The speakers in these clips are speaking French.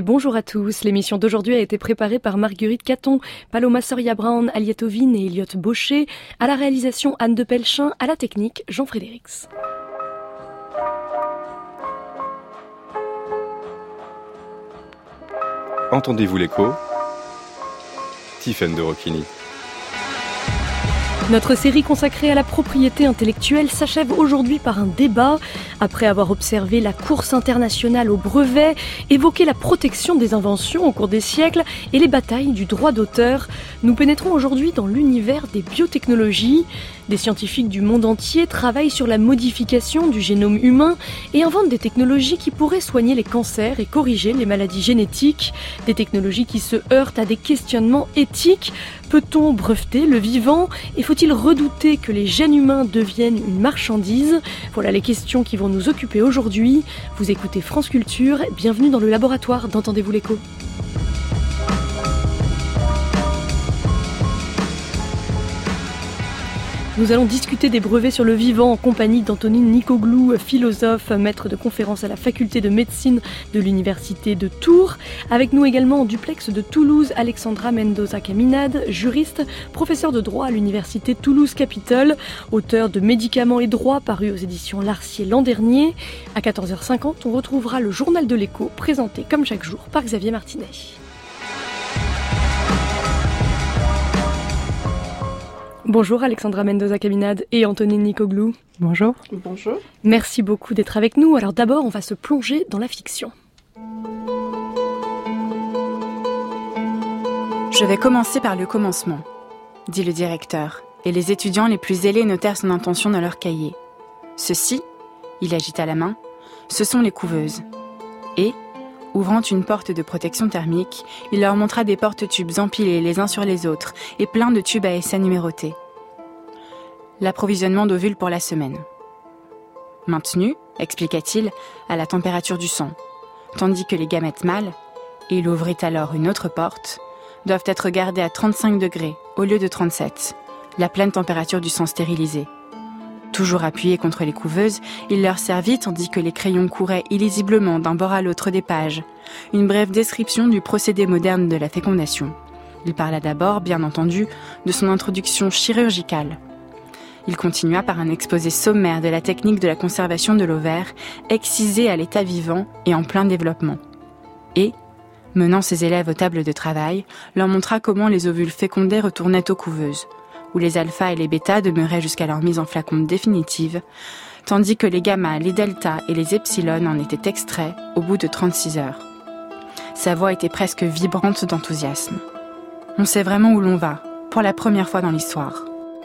Bonjour à tous. L'émission d'aujourd'hui a été préparée par Marguerite Caton, Paloma Soria-Brown, Aliette Ovine et Elliot Baucher. À la réalisation, Anne de Pelchin. À la technique, Jean Frédérix. Entendez-vous l'écho ? Tiffaine de Rocchini. Notre série consacrée à la propriété intellectuelle s'achève aujourd'hui par un débat. Après avoir observé la course internationale au brevet, évoqué la protection des inventions au cours des siècles et les batailles du droit d'auteur, nous pénétrons aujourd'hui dans l'univers des biotechnologies. Des scientifiques du monde entier travaillent sur la modification du génome humain et inventent des technologies qui pourraient soigner les cancers et corriger les maladies génétiques. Des technologies qui se heurtent à des questionnements éthiques. Peut-on breveter le vivant ? Et faut-il redouter que les gènes humains deviennent une marchandise ? Voilà les questions qui vont nous occuper aujourd'hui. Vous écoutez France Culture, bienvenue dans le laboratoire d'Entendez-vous l'écho. Nous allons discuter des brevets sur le vivant en compagnie d'Antonine Nicologlou, philosophe, maître de conférences à la faculté de médecine de l'université de Tours. Avec nous également en duplex de Toulouse, Alexandra Mendoza Caminade, juriste, professeur de droit à l'université Toulouse-Capitole, auteur de Médicaments et droits paru aux éditions Larcier l'an dernier. À 14h50, on retrouvera le journal de l'écho, présenté comme chaque jour par Xavier Martinet. Bonjour Alexandra Mendoza Caminade et Antonine Nicologlou. Bonjour. Bonjour. Merci beaucoup d'être avec nous. Alors d'abord, on va se plonger dans la fiction. Je vais commencer par le commencement, dit le directeur, et les étudiants les plus zélés notèrent son intention dans leur cahier. Ceux-ci, il agita la main, ce sont les couveuses. Et, ouvrant une porte de protection thermique, il leur montra des porte-tubes empilés les uns sur les autres et plein de tubes à essai numérotés. L'approvisionnement d'ovules pour la semaine. Maintenu, expliqua-t-il, à la température du sang, tandis que les gamètes mâles, et il ouvrit alors une autre porte, doivent être gardés à 35 degrés au lieu de 37, la pleine température du sang stérilisé. Toujours appuyé contre les couveuses, il leur servit tandis que les crayons couraient illisiblement d'un bord à l'autre des pages, une brève description du procédé moderne de la fécondation. Il parla d'abord, bien entendu, de son introduction chirurgicale. Il continua par un exposé sommaire de la technique de la conservation de l'ovaire, excisé à l'état vivant et en plein développement. Et, menant ses élèves aux tables de travail, leur montra comment les ovules fécondés retournaient aux couveuses, où les alphas et les bêtas demeuraient jusqu'à leur mise en flacon définitive, tandis que les gammas, les deltas et les epsilon en étaient extraits au bout de 36 heures. Sa voix était presque vibrante d'enthousiasme. On sait vraiment où l'on va, pour la première fois dans l'histoire.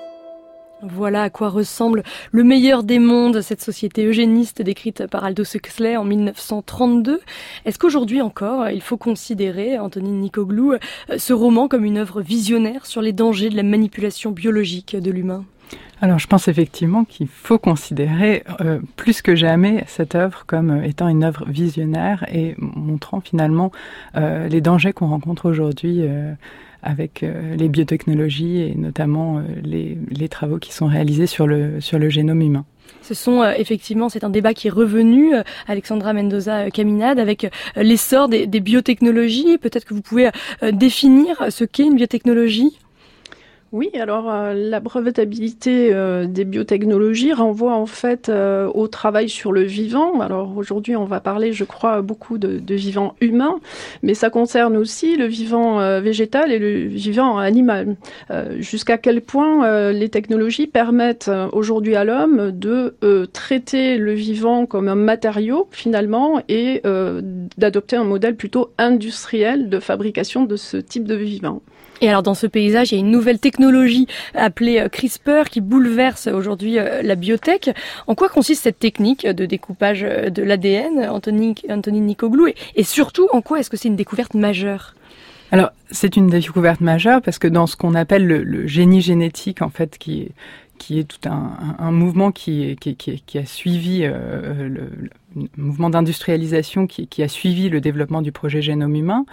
Voilà à quoi ressemble le meilleur des mondes, cette société eugéniste décrite par Aldous Huxley en 1932. Est-ce qu'aujourd'hui encore, il faut considérer, Antonine Nicologlou, ce roman comme une œuvre visionnaire sur les dangers de la manipulation biologique de l'humain ? Alors je pense effectivement qu'il faut considérer plus que jamais cette œuvre comme étant une œuvre visionnaire et montrant finalement les dangers qu'on rencontre aujourd'hui avec les biotechnologies et notamment les travaux qui sont réalisés sur le génome humain. Ce sont effectivement, c'est un débat qui est revenu, Alexandra Mendoza Caminade, avec l'essor des biotechnologies. Peut-être que vous pouvez définir ce qu'est une biotechnologie ? Oui, alors la brevetabilité des biotechnologies renvoie en fait au travail sur le vivant. Alors aujourd'hui, on va parler, je crois, beaucoup de vivant humain, mais ça concerne aussi le vivant végétal et le vivant animal. Jusqu'à quel point les technologies permettent aujourd'hui à l'homme de traiter le vivant comme un matériau finalement et d'adopter un modèle plutôt industriel de fabrication de ce type de vivant. Et alors dans ce paysage, il y a une nouvelle technologie appelée CRISPR qui bouleverse aujourd'hui la biotech. En quoi consiste cette technique de découpage de l'ADN, Antonine Nicologlou, et surtout en quoi est-ce que c'est une découverte majeure ? Alors c'est une découverte majeure parce que dans ce qu'on appelle le génie génétique, en fait, qui est tout un mouvement qui a suivi le mouvement d'industrialisation qui a suivi le développement du projet génome humain.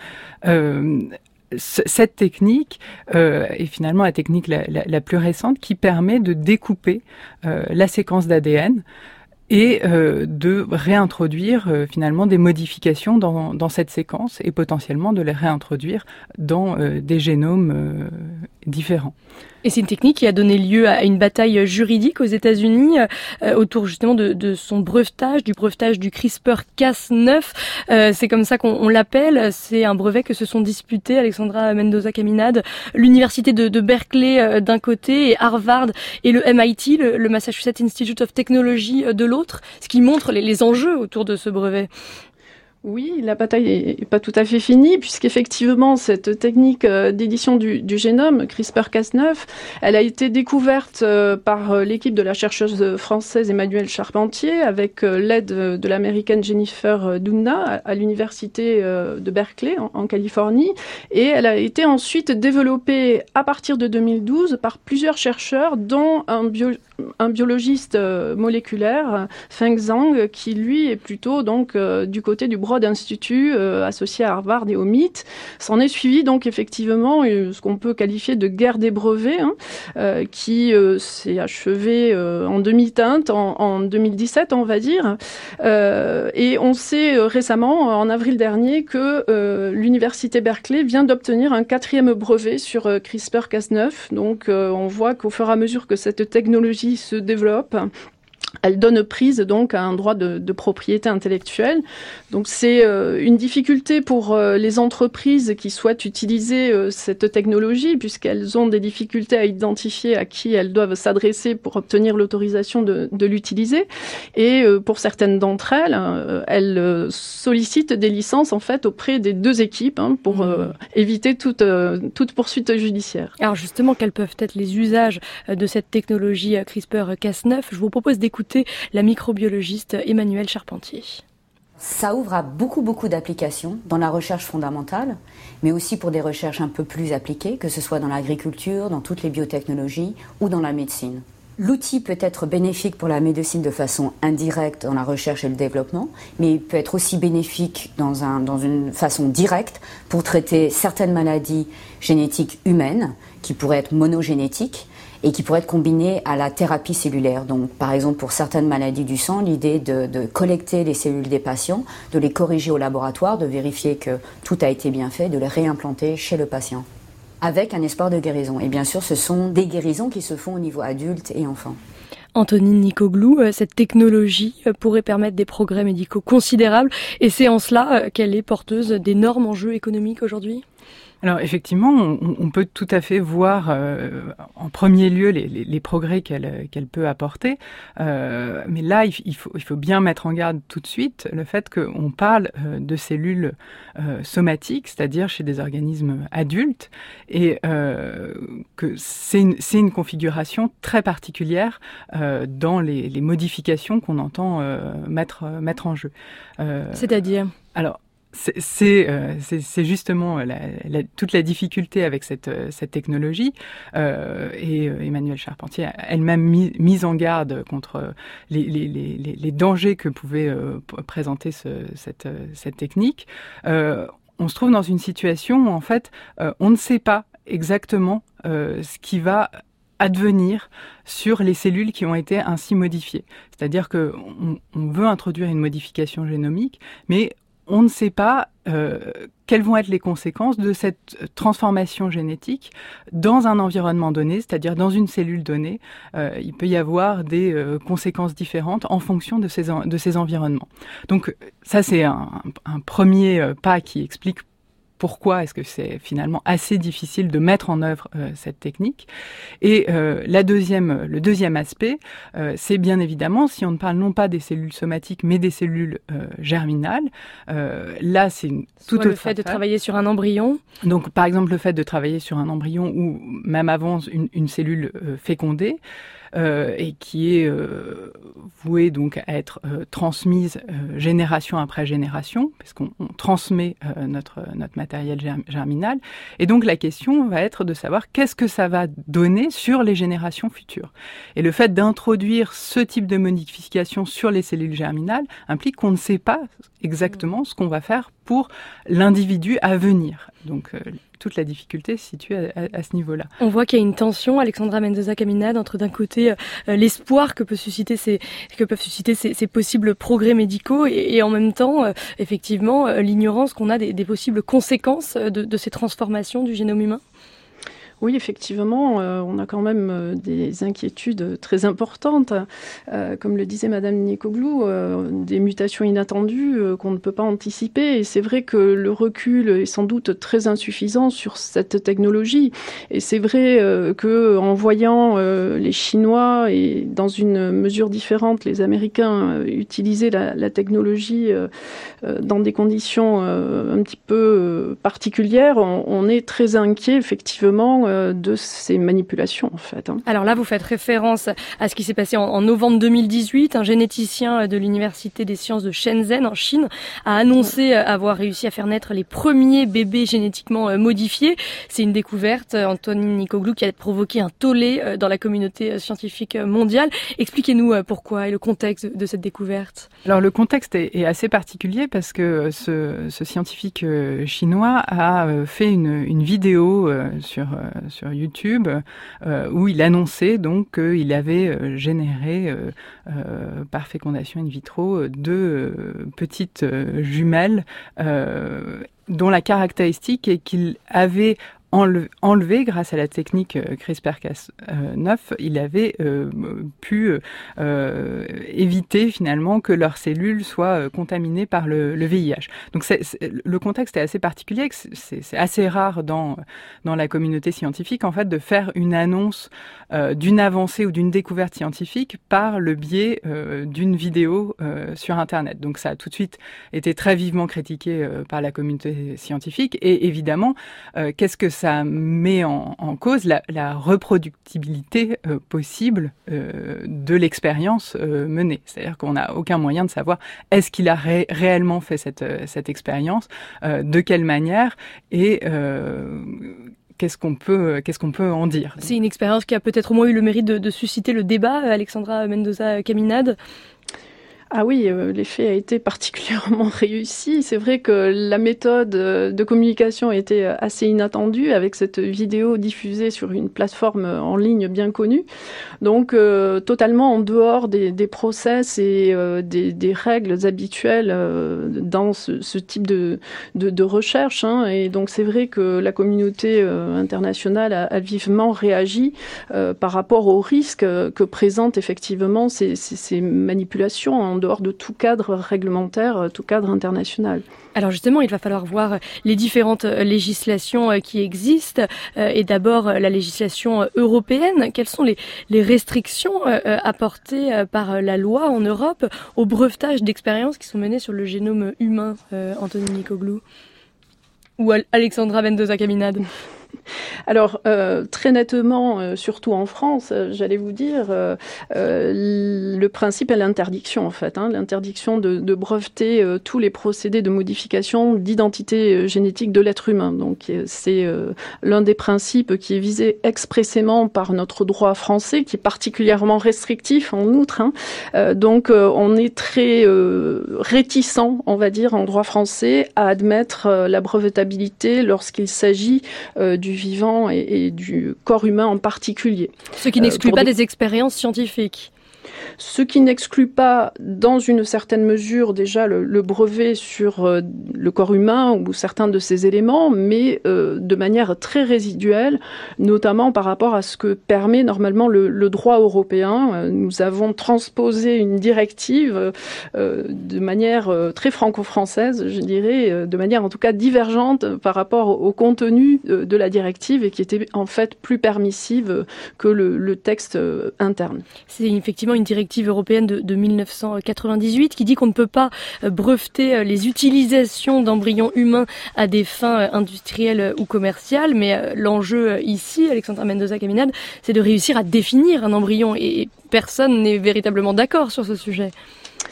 Cette technique est finalement la technique la plus récente qui permet de découper la séquence d'ADN et de réintroduire finalement des modifications dans cette séquence et potentiellement de les réintroduire dans des génomes différents. Et c'est une technique qui a donné lieu à une bataille juridique aux États-Unis autour justement de son brevetage, du brevetage du CRISPR-Cas9. C'est comme ça qu'on l'appelle. C'est un brevet que se sont disputés Alexandra Mendoza-Caminade, l'université de Berkeley d'un côté et Harvard et le MIT, le Massachusetts Institute of Technology de l'autre, ce qui montre les enjeux autour de ce brevet. Oui, la bataille n'est pas tout à fait finie, puisqu'effectivement, cette technique d'édition du génome, CRISPR-Cas9, elle a été découverte par l'équipe de la chercheuse française Emmanuelle Charpentier, avec l'aide de l'américaine Jennifer Doudna à l'université de Berkeley, en Californie. Et elle a été ensuite développée à partir de 2012 par plusieurs chercheurs, dont un biologiste moléculaire, Feng Zhang, qui lui est plutôt donc du côté du Broad Institute associé à Harvard et au MIT. S'en est suivi donc effectivement ce qu'on peut qualifier de guerre des brevets, qui s'est achevée en demi-teinte en 2017, on va dire. Et on sait récemment, en avril dernier, que l'université Berkeley vient d'obtenir un 4e brevet sur CRISPR-Cas9. Donc on voit qu'au fur et à mesure que cette technologie se développe, elle donne prise donc à un droit de propriété intellectuelle. Donc c'est une difficulté pour les entreprises qui souhaitent utiliser cette technologie, puisqu'elles ont des difficultés à identifier à qui elles doivent s'adresser pour obtenir l'autorisation de l'utiliser. Et pour certaines d'entre elles, elles sollicitent des licences en fait auprès des deux équipes pour éviter toute poursuite judiciaire. Alors justement, quels peuvent être les usages de cette technologie CRISPR-Cas9 ? Je vous propose d'écouter la microbiologiste Emmanuelle Charpentier. Ça ouvre à beaucoup d'applications dans la recherche fondamentale, mais aussi pour des recherches un peu plus appliquées, que ce soit dans l'agriculture, dans toutes les biotechnologies ou dans la médecine. L'outil peut être bénéfique pour la médecine de façon indirecte dans la recherche et le développement, mais il peut être aussi bénéfique dans une façon directe pour traiter certaines maladies génétiques humaines qui pourraient être monogénétiques et qui pourraient être combinées à la thérapie cellulaire. Donc, par exemple, pour certaines maladies du sang, l'idée de collecter les cellules des patients, de les corriger au laboratoire, de vérifier que tout a été bien fait, de les réimplanter chez le patient, avec un espoir de guérison. Et bien sûr, ce sont des guérisons qui se font au niveau adulte et enfant. Antonine Nicouglou, cette technologie pourrait permettre des progrès médicaux considérables, et c'est en cela qu'elle est porteuse d'énormes enjeux économiques aujourd'hui ? Alors effectivement, on peut tout à fait voir en premier lieu les progrès qu'elle peut apporter, mais là il faut bien mettre en garde tout de suite le fait qu'on parle de cellules somatiques, c'est-à-dire chez des organismes adultes, et que c'est une configuration très particulière dans les modifications qu'on entend mettre en jeu. C'est-à-dire ? Alors, c'est justement toute la difficulté avec cette technologie, et Emmanuelle Charpentier a elle-même mise en garde contre les dangers que pouvait présenter cette technique. On se trouve dans une situation où en fait on ne sait pas exactement ce qui va advenir sur les cellules qui ont été ainsi modifiées. C'est-à-dire qu'on veut introduire une modification génomique, mais on ne sait pas quelles vont être les conséquences de cette transformation génétique dans un environnement donné, c'est-à-dire dans une cellule donnée. Il peut y avoir des conséquences différentes en fonction de ces environnements. Donc ça, c'est un premier pas qui explique pourquoi est-ce que c'est finalement assez difficile de mettre en œuvre cette technique. Et le deuxième aspect, c'est bien évidemment, si on ne parle non pas des cellules somatiques, mais des cellules germinales, là c'est une toute autre le fait de travailler sur un embryon. Donc par exemple le fait de travailler sur un embryon ou même avant une cellule fécondée, et qui est vouée donc à être transmise génération après génération, parce qu'on transmet notre matériel germinal. Et donc la question va être de savoir qu'est-ce que ça va donner sur les générations futures. Et le fait d'introduire ce type de modification sur les cellules germinales implique qu'on ne sait pas exactement ce qu'on va faire pour l'individu à venir. Donc toute la difficulté se situe à ce niveau-là. On voit qu'il y a une tension, Alexandra Mendoza Caminade, entre d'un côté l'espoir que peuvent susciter ces possibles progrès médicaux et en même temps, effectivement, l'ignorance qu'on a des possibles conséquences de ces transformations du génome humain. Oui, effectivement, on a quand même des inquiétudes très importantes. Comme le disait Madame Nicologlou, des mutations inattendues qu'on ne peut pas anticiper. Et c'est vrai que le recul est sans doute très insuffisant sur cette technologie. Et c'est vrai que en voyant les Chinois et dans une mesure différente, les Américains utiliser la technologie dans des conditions un petit peu particulières, on est très inquiet, effectivement, de ces manipulations, en fait. Alors là, vous faites référence à ce qui s'est passé en novembre 2018. Un généticien de l'Université des sciences de Shenzhen, en Chine, a annoncé avoir réussi à faire naître les premiers bébés génétiquement modifiés. C'est une découverte, Antoine Nicologlou, qui a provoqué un tollé dans la communauté scientifique mondiale. Expliquez-nous pourquoi et le contexte de cette découverte. Alors le contexte est assez particulier parce que ce scientifique chinois a fait une vidéo sur YouTube où il annonçait donc qu'il avait généré par fécondation in vitro 2 petites jumelles dont la caractéristique est qu'il avait enlevé, grâce à la technique CRISPR-Cas9, il avait pu éviter finalement que leurs cellules soient contaminées par le VIH. Donc le contexte est assez particulier, c'est assez rare dans la communauté scientifique en fait de faire une annonce d'une avancée ou d'une découverte scientifique par le biais d'une vidéo sur Internet. Donc ça a tout de suite été très vivement critiqué par la communauté scientifique et évidemment, qu'est-ce que ça met en cause la reproductibilité possible de l'expérience menée. C'est-à-dire qu'on n'a aucun moyen de savoir est-ce qu'il a réellement fait cette expérience, de quelle manière et qu'est-ce qu'on peut en dire. C'est une expérience qui a peut-être au moins eu le mérite de susciter le débat, Alexandra Mendoza Caminade. Ah oui, l'effet a été particulièrement réussi. C'est vrai que la méthode de communication était assez inattendue avec cette vidéo diffusée sur une plateforme en ligne bien connue. Donc totalement en dehors des process et des règles habituelles dans ce type de recherche. Et donc c'est vrai que la communauté internationale a vivement réagi par rapport aux risques que présentent effectivement ces manipulations en dehors de tout cadre réglementaire, tout cadre international. Alors justement, il va falloir voir les différentes législations qui existent et d'abord la législation européenne. Quelles sont les restrictions apportées par la loi en Europe au brevetage d'expériences qui sont menées sur le génome humain, Antoine Nicologlou ou Alexandra Mendoza Caminade? Alors, très nettement, surtout en France, j'allais vous dire, le principe est l'interdiction, en fait. L'interdiction de breveter tous les procédés de modification d'identité génétique de l'être humain. Donc, c'est l'un des principes qui est visé expressément par notre droit français, qui est particulièrement restrictif, en outre. Donc, on est très réticent, on va dire, en droit français, à admettre la brevetabilité lorsqu'il s'agit du vivant et du corps humain en particulier. Ce qui n'exclut pas des expériences scientifiques. Ce qui n'exclut pas, dans une certaine mesure, déjà le brevet sur le corps humain ou certains de ses éléments, mais de manière très résiduelle, notamment par rapport à ce que permet normalement le droit européen. Nous avons transposé une directive de manière très franco-française, je dirais, de manière en tout cas divergente par rapport au contenu de la directive et qui était en fait plus permissive que le texte interne. C'est effectivement une directive européenne de 1998 qui dit qu'on ne peut pas breveter les utilisations d'embryons humains à des fins industrielles ou commerciales, mais l'enjeu ici, Alexandra Mendoza Caminade, c'est de réussir à définir un embryon et personne n'est véritablement d'accord sur ce sujet.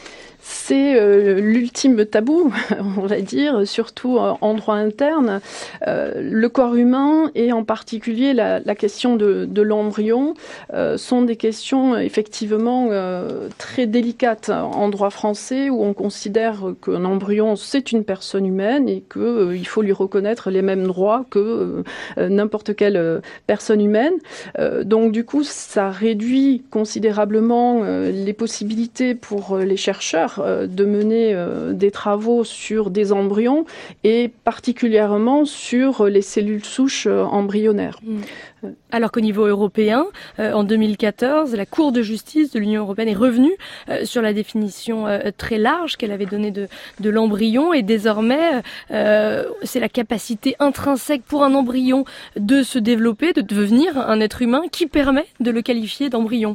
C'est l'ultime tabou, on va dire, surtout en droit interne. Le corps humain et en particulier la question de l'embryon sont des questions effectivement très délicates en droit français, où on considère qu'un embryon c'est une personne humaine et qu'il faut lui reconnaître les mêmes droits que n'importe quelle personne humaine. Donc du coup, ça réduit considérablement les possibilités pour les chercheurs de mener des travaux sur des embryons et particulièrement sur les cellules souches embryonnaires. Alors qu'au niveau européen, en 2014, la Cour de justice de l'Union européenne est revenue sur la définition très large qu'elle avait donnée de l'embryon, et désormais, c'est la capacité intrinsèque pour un embryon de se développer, de devenir un être humain, qui permet de le qualifier d'embryon.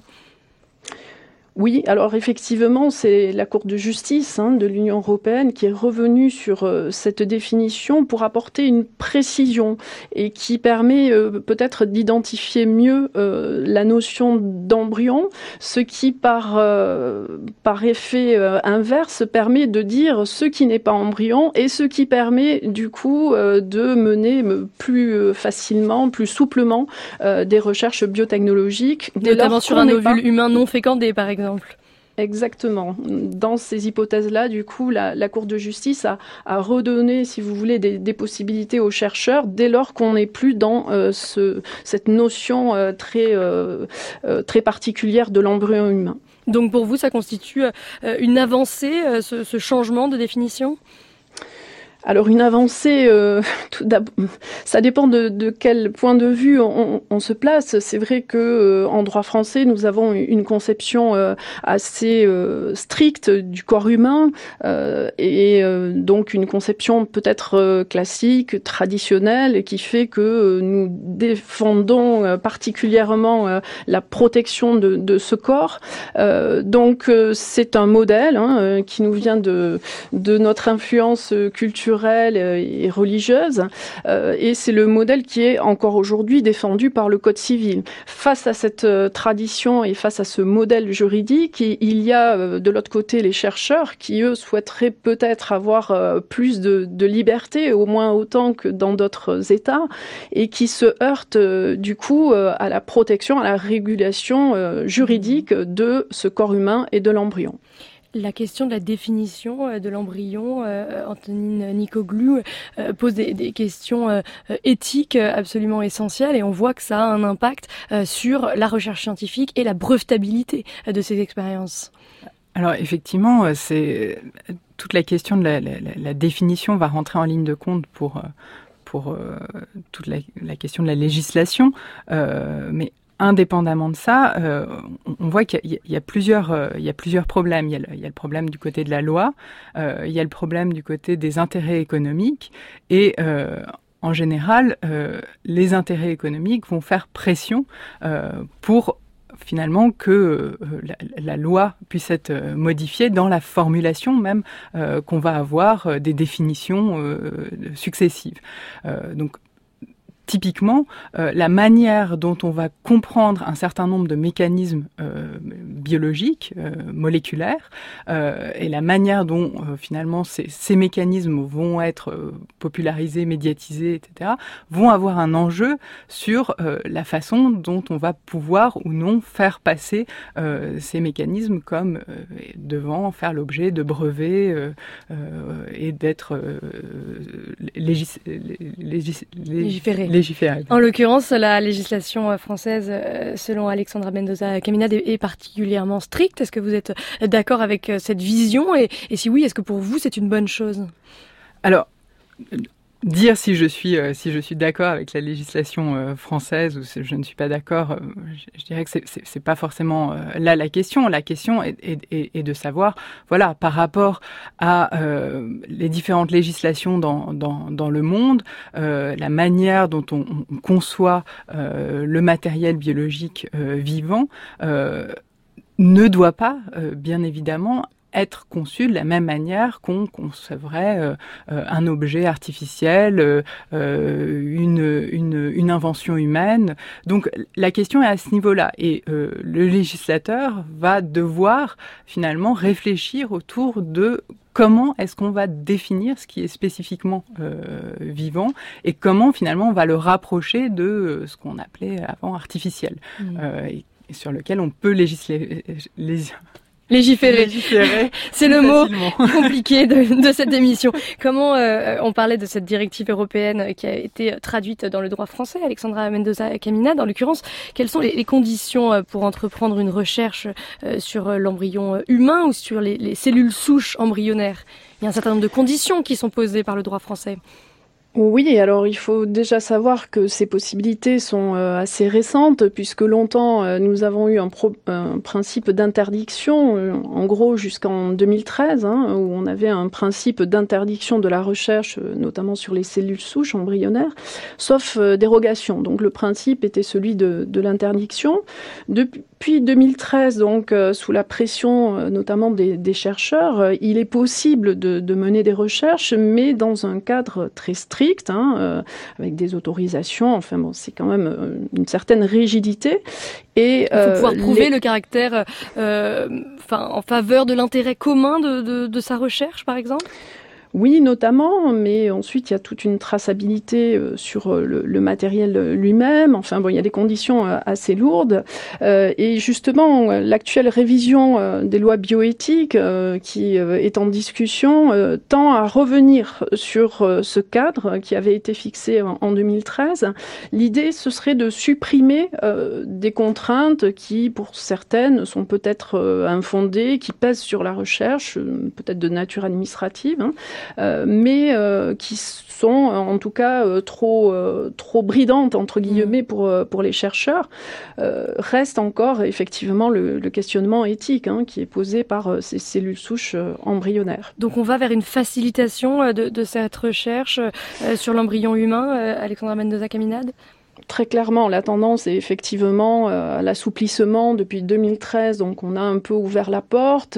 Oui, alors effectivement, c'est la Cour de justice de l'Union européenne qui est revenue sur cette définition pour apporter une précision et qui permet peut-être d'identifier mieux la notion d'embryon, ce qui par effet inverse permet de dire ce qui n'est pas embryon et ce qui permet du coup de mener plus facilement, plus souplement des recherches biotechnologiques. Notamment sur un ovule humain non fécondé, par exemple. Exactement. Dans ces hypothèses-là, du coup, la Cour de justice a redonné, si vous voulez, des possibilités aux chercheurs dès lors qu'on n'est plus dans cette notion très particulière de l'embryon humain. Donc pour vous, ça constitue une avancée, ce changement de définition ? Alors une avancée, ça dépend de quel point de vue on se place. C'est vrai que en droit français, nous avons une conception assez stricte du corps humain et donc une conception peut-être classique, traditionnelle, qui fait que nous défendons particulièrement la protection de ce corps. Donc c'est un modèle qui nous vient de notre influence culturelle et religieuse, et c'est le modèle qui est encore aujourd'hui défendu par le Code civil. Face à cette tradition et face à ce modèle juridique, il y a de l'autre côté les chercheurs qui, eux, souhaiteraient peut-être avoir plus de liberté, au moins autant que dans d'autres États, et qui se heurtent du coup à la protection, à la régulation juridique de ce corps humain et de l'embryon. La question de la définition de l'embryon, Antonine Nicoglu, pose des questions éthiques absolument essentielles, et on voit que ça a un impact sur la recherche scientifique et la brevetabilité de ces expériences. Alors effectivement, c'est toute la question de la définition va rentrer en ligne de compte pour toute la question de la législation, mais indépendamment de ça, on voit qu'il y a plusieurs problèmes. Il y a le problème du côté de la loi, il y a le problème du côté des intérêts économiques, et en général, les intérêts économiques vont faire pression pour finalement que la loi puisse être modifiée dans la formulation même qu'on va avoir des définitions successives. Donc typiquement, la manière dont on va comprendre un certain nombre de mécanismes biologiques, moléculaires, et la manière dont finalement ces mécanismes vont être popularisés, médiatisés, etc., vont avoir un enjeu sur la façon dont on va pouvoir ou non faire passer ces mécanismes comme devant faire l'objet de brevets et d'être légiférés. En l'occurrence, la législation française, selon Alexandra Mendoza Caminade, est particulièrement stricte. Est-ce que vous êtes d'accord avec cette vision, et si oui, est-ce que pour vous c'est une bonne chose ? Alors, dire si je suis d'accord avec la législation française ou si je ne suis pas d'accord, je dirais que c'est pas forcément là la question. La question est de savoir, voilà, par rapport à les différentes législations dans le monde, la manière dont on conçoit le matériel biologique vivant ne doit pas, bien évidemment, être conçu de la même manière qu'on concevrait un objet artificiel, une invention humaine. Donc la question est à ce niveau-là. Et le législateur va devoir finalement réfléchir autour de comment est-ce qu'on va définir ce qui est spécifiquement vivant et comment finalement on va le rapprocher de ce qu'on appelait avant artificiel, et sur lequel on peut légiférer. C'est le mot compliqué de cette émission. Comment on parlait de cette directive européenne qui a été traduite dans le droit français, Alexandra Mendoza Camina, dans l'occurrence, quelles sont les conditions pour entreprendre une recherche sur l'embryon humain ou sur les cellules souches embryonnaires? Il y a un certain nombre de conditions qui sont posées par le droit français. Oui, alors il faut déjà savoir que ces possibilités sont assez récentes, puisque longtemps nous avons eu un principe d'interdiction, en gros jusqu'en 2013, où on avait un principe d'interdiction de la recherche, notamment sur les cellules souches embryonnaires, sauf dérogation. Donc le principe était celui de l'interdiction. Depuis 2013, donc sous la pression notamment des chercheurs, il est possible de mener des recherches, mais dans un cadre très strict, avec des autorisations. Enfin bon, c'est quand même une certaine rigidité. Et il faut pouvoir prouver le caractère, en faveur de l'intérêt commun de sa recherche, par exemple. Oui, notamment, mais ensuite il y a toute une traçabilité sur le matériel lui-même. Enfin bon, il y a des conditions assez lourdes. Et justement, l'actuelle révision des lois bioéthiques qui est en discussion tend à revenir sur ce cadre qui avait été fixé en 2013. L'idée, ce serait de supprimer des contraintes qui, pour certaines, sont peut-être infondées, qui pèsent sur la recherche, peut-être de nature administrative, mais qui sont en tout cas trop bridantes entre guillemets pour les chercheurs. Reste encore effectivement le questionnement éthique qui est posé par ces cellules souches embryonnaires. Donc on va vers une facilitation de cette recherche sur l'embryon humain, Alexandra Mendoza Caminade? Très clairement, la tendance est effectivement à l'assouplissement depuis 2013, donc on a un peu ouvert la porte.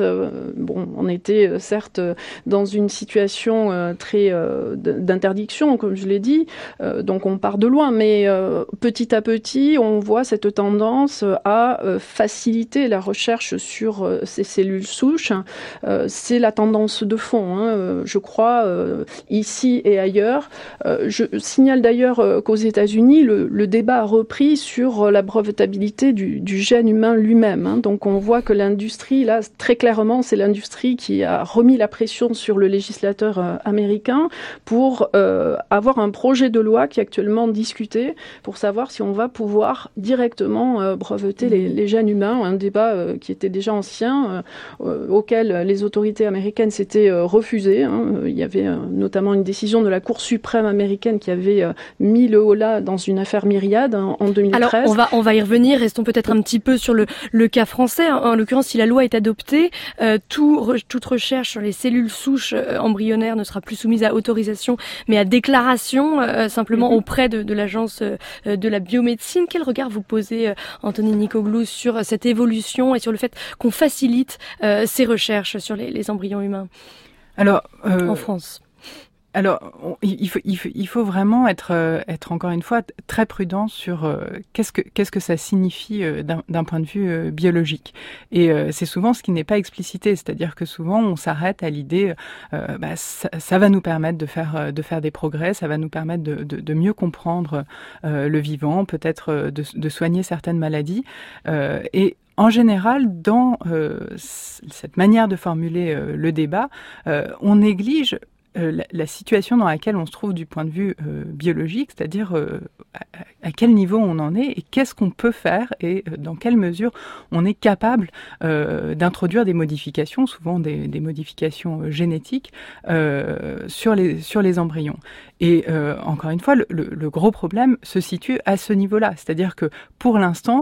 On était certes dans une situation très d'interdiction, comme je l'ai dit, donc on part de loin, mais petit à petit, on voit cette tendance à faciliter la recherche sur ces cellules souches. C'est la tendance de fond, je crois, ici et ailleurs. Je signale d'ailleurs qu'aux États-Unis, le débat a repris sur la brevetabilité du gène humain lui-même. Donc on voit que l'industrie, là, très clairement, c'est l'industrie qui a remis la pression sur le législateur américain pour avoir un projet de loi qui est actuellement discuté pour savoir si on va pouvoir directement breveter les gènes humains. Un débat qui était déjà ancien, auquel les autorités américaines s'étaient refusées. Il y avait notamment une décision de la Cour suprême américaine qui avait mis le holà dans une affaire Myriad en 2013. Alors on va y revenir, restons peut-être un petit peu sur le cas français. En l'occurrence, si la loi est adoptée, toute recherche sur les cellules souches embryonnaires ne sera plus soumise à autorisation, mais à déclaration simplement auprès de l'agence de la biomédecine. Quel regard vous posez, Anthony Nicologlou, sur cette évolution et sur le fait qu'on facilite ces recherches sur les embryons humains en France? Alors, il faut vraiment être encore une fois très prudent sur qu'est-ce que ça signifie d'un point de vue biologique. Et c'est souvent ce qui n'est pas explicité, c'est-à-dire que souvent on s'arrête à l'idée ça va nous permettre de faire des progrès, ça va nous permettre de mieux comprendre le vivant, peut-être de soigner certaines maladies. Et en général, dans cette manière de formuler le débat, on néglige la situation dans laquelle on se trouve du point de vue biologique, c'est-à-dire à quel niveau on en est et qu'est-ce qu'on peut faire et dans quelle mesure on est capable d'introduire des modifications, souvent des modifications génétiques, sur les embryons. Et encore une fois, le gros problème se situe à ce niveau-là, c'est-à-dire que pour l'instant,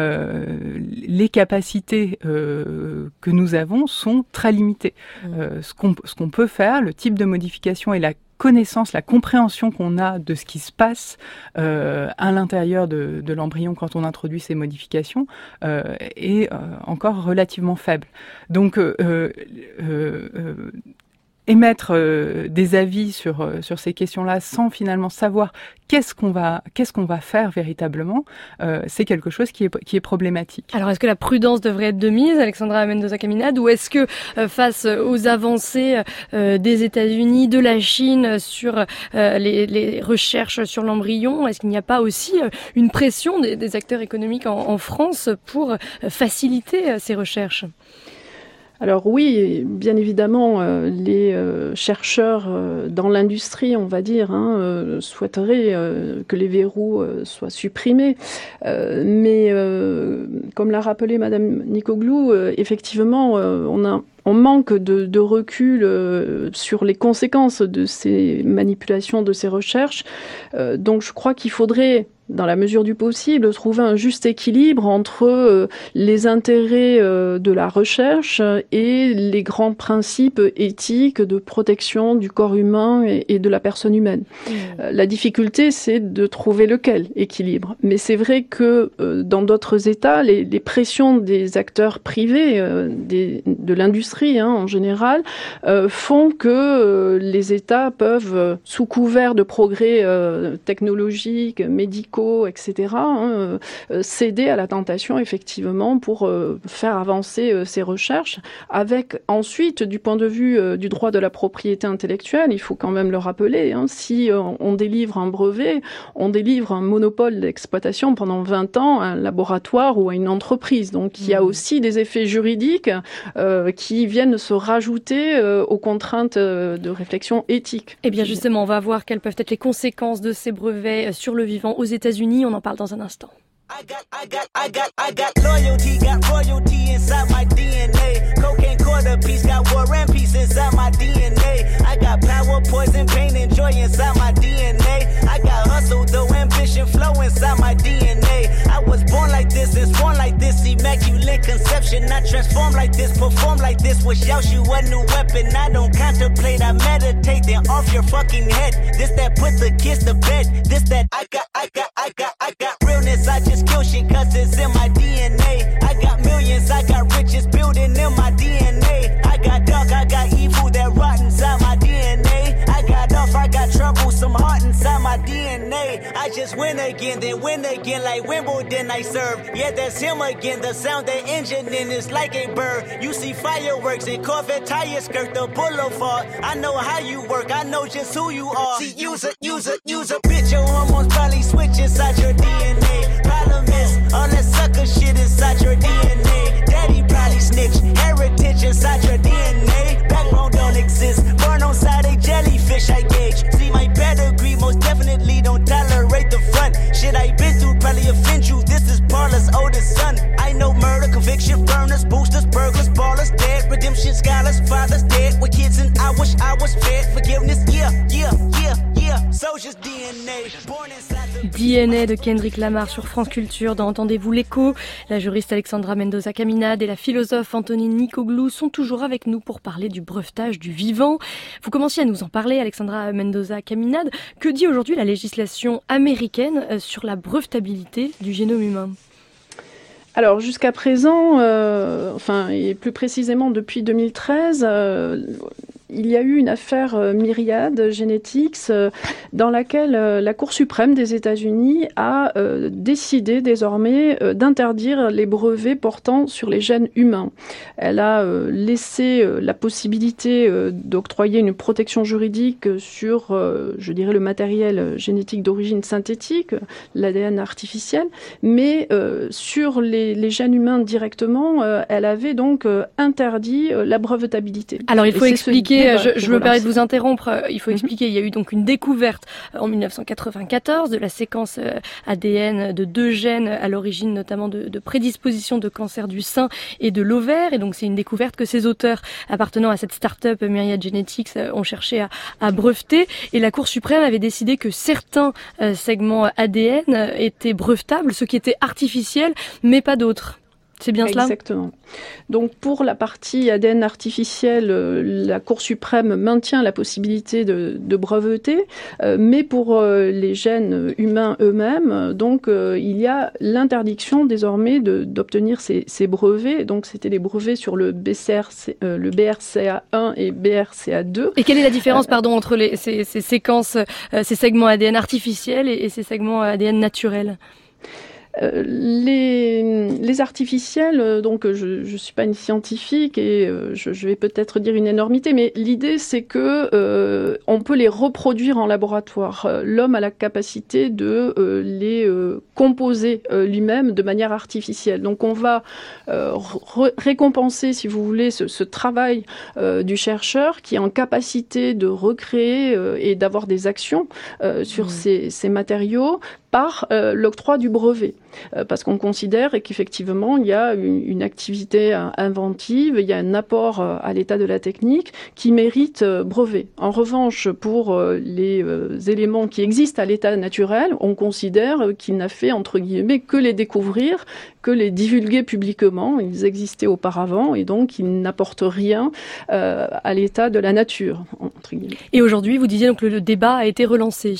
les capacités que nous avons sont très limitées. Ce qu'on peut faire, le type de modification et la connaissance, la compréhension qu'on a de ce qui se passe à l'intérieur de l'embryon quand on introduit ces modifications est encore relativement faible. Donc, émettre des avis sur ces questions-là sans finalement savoir qu'est-ce qu'on va faire véritablement, c'est quelque chose qui est problématique. Alors, est-ce que la prudence devrait être de mise, Alexandra Mendoza-Caminade, ou est-ce que face aux avancées des États-Unis, de la Chine sur les recherches sur l'embryon, est-ce qu'il n'y a pas aussi une pression des acteurs économiques en France pour faciliter ces recherches ? Alors oui, bien évidemment, les chercheurs dans l'industrie, on va dire, souhaiteraient que les verrous soient supprimés. Mais comme l'a rappelé Madame Nikoglou, effectivement, on manque de recul sur les conséquences de ces manipulations, de ces recherches. Donc je crois qu'il faudrait, dans la mesure du possible, trouver un juste équilibre entre les intérêts de la recherche et les grands principes éthiques de protection du corps humain et de la personne humaine. La difficulté, c'est de trouver lequel équilibre. Mais c'est vrai que dans d'autres États, les pressions des acteurs privés, de l'industrie en général, font que les États peuvent, sous couvert de progrès technologiques, médicaux, etc., céder à la tentation, effectivement, pour faire avancer ces recherches, avec ensuite, du point de vue du droit de la propriété intellectuelle, il faut quand même le rappeler, si on délivre un brevet, on délivre un monopole d'exploitation pendant 20 ans à un laboratoire ou à une entreprise. Donc, il y a aussi des effets juridiques qui viennent se rajouter aux contraintes de réflexion éthique. Eh bien, justement, on va voir quelles peuvent être les conséquences de ces brevets sur le vivant aux États-Unis. On en parle dans un instant. I got loyalty, got royalty inside my DNA. Cocaine quarter piece, got war and peace inside my DNA. I got power, poison, pain, and joy inside my DNA. I got hustle, though ambition, flow inside my DNA. I was born like this and born like this, immaculate conception. Not transform like this, perform like this. Wish out you a new weapon. I don't contemplate, I meditate. Then off your fucking head. This that put the kids to bed. This that I got realness. I just kill shit cause it's in my DNA. I got millions, I got riches building in my DNA. I got dark, I got evil that rot inside my DNA. I got off, I got trouble, some heart inside my DNA. I just win again, then win again like Wimbledon I serve. Yeah, that's him again, the sound that engine in is like a bird. You see fireworks and Corvette tires skirt the boulevard. I know how you work, I know just who you are. See, use a bitch, your hormones probably switch inside your DNA. Problem is, all that sucker shit inside your DNA. Daddy probably snitch, heritage inside your DNA. Backbone don't exist, born on side a jellyfish I gauge. See my pedigree, most definitely don't tolerate the front. Shit I been through probably offend you, this is Paula's oldest son. I know murder, conviction, burners, boosters, burglars, ballers, dead. Redemption, scholars, fathers, dead. With kids and I wish I was fed. Forgiveness, yeah. Soldier's DNA, born inside the... DNA de Kendrick Lamar sur France Culture dans Entendez-vous l'écho. La juriste Alexandra Mendoza-Caminade et la philosophe Antonine Nikoglou sont toujours avec nous pour parler du brevetage du vivant. Vous commenciez à nous en parler, Alexandra Mendoza-Caminade. Que dit aujourd'hui la législation américaine sur la brevetabilité du génome humain ? Alors jusqu'à présent, et plus précisément depuis 2013, il y a eu une affaire Myriad Genetics dans laquelle la Cour suprême des États-Unis a décidé désormais d'interdire les brevets portant sur les gènes humains. Elle a laissé la possibilité d'octroyer une protection juridique sur, je dirais, le matériel génétique d'origine synthétique, l'ADN artificiel, mais sur les gènes humains directement, elle avait donc interdit la brevetabilité. Alors il faut expliquer. Je me permets de vous interrompre. Il faut expliquer. Il y a eu donc une découverte en 1994 de la séquence ADN de 2 gènes à l'origine notamment de prédisposition de cancer du sein et de l'ovaire. Et donc c'est une découverte que ces auteurs appartenant à cette start-up Myriad Genetics ont cherché à breveter. Et la Cour suprême avait décidé que certains segments ADN étaient brevetables, ceux qui étaient artificiels, mais pas d'autres. C'est bien cela ? Exactement. Donc pour la partie ADN artificiel, la Cour suprême maintient la possibilité de breveter, mais pour les gènes humains eux-mêmes, donc il y a l'interdiction désormais d'obtenir ces brevets. Donc c'était les brevets sur le BRCA1 et BRCA2. Et quelle est la différence, entre ces séquences, ces segments ADN artificiels et ces segments ADN naturels ? Les artificiels, donc je suis pas une scientifique et je vais peut-être dire une énormité, mais l'idée c'est que on peut les reproduire en laboratoire. L'homme a la capacité de les composer lui-même de manière artificielle. Donc on va récompenser, si vous voulez, ce travail du chercheur qui est en capacité de recréer et d'avoir des actions sur ces matériaux par l'octroi du brevet. Parce qu'on considère qu'effectivement, il y a une activité inventive, il y a un apport à l'état de la technique qui mérite brevet. En revanche, pour les éléments qui existent à l'état naturel, on considère qu'il n'a fait, entre guillemets, que les découvrir, que les divulguer publiquement. Ils existaient auparavant et donc ils n'apportent rien à l'état de la nature, entre guillemets. Et aujourd'hui, vous disiez donc le débat a été relancé.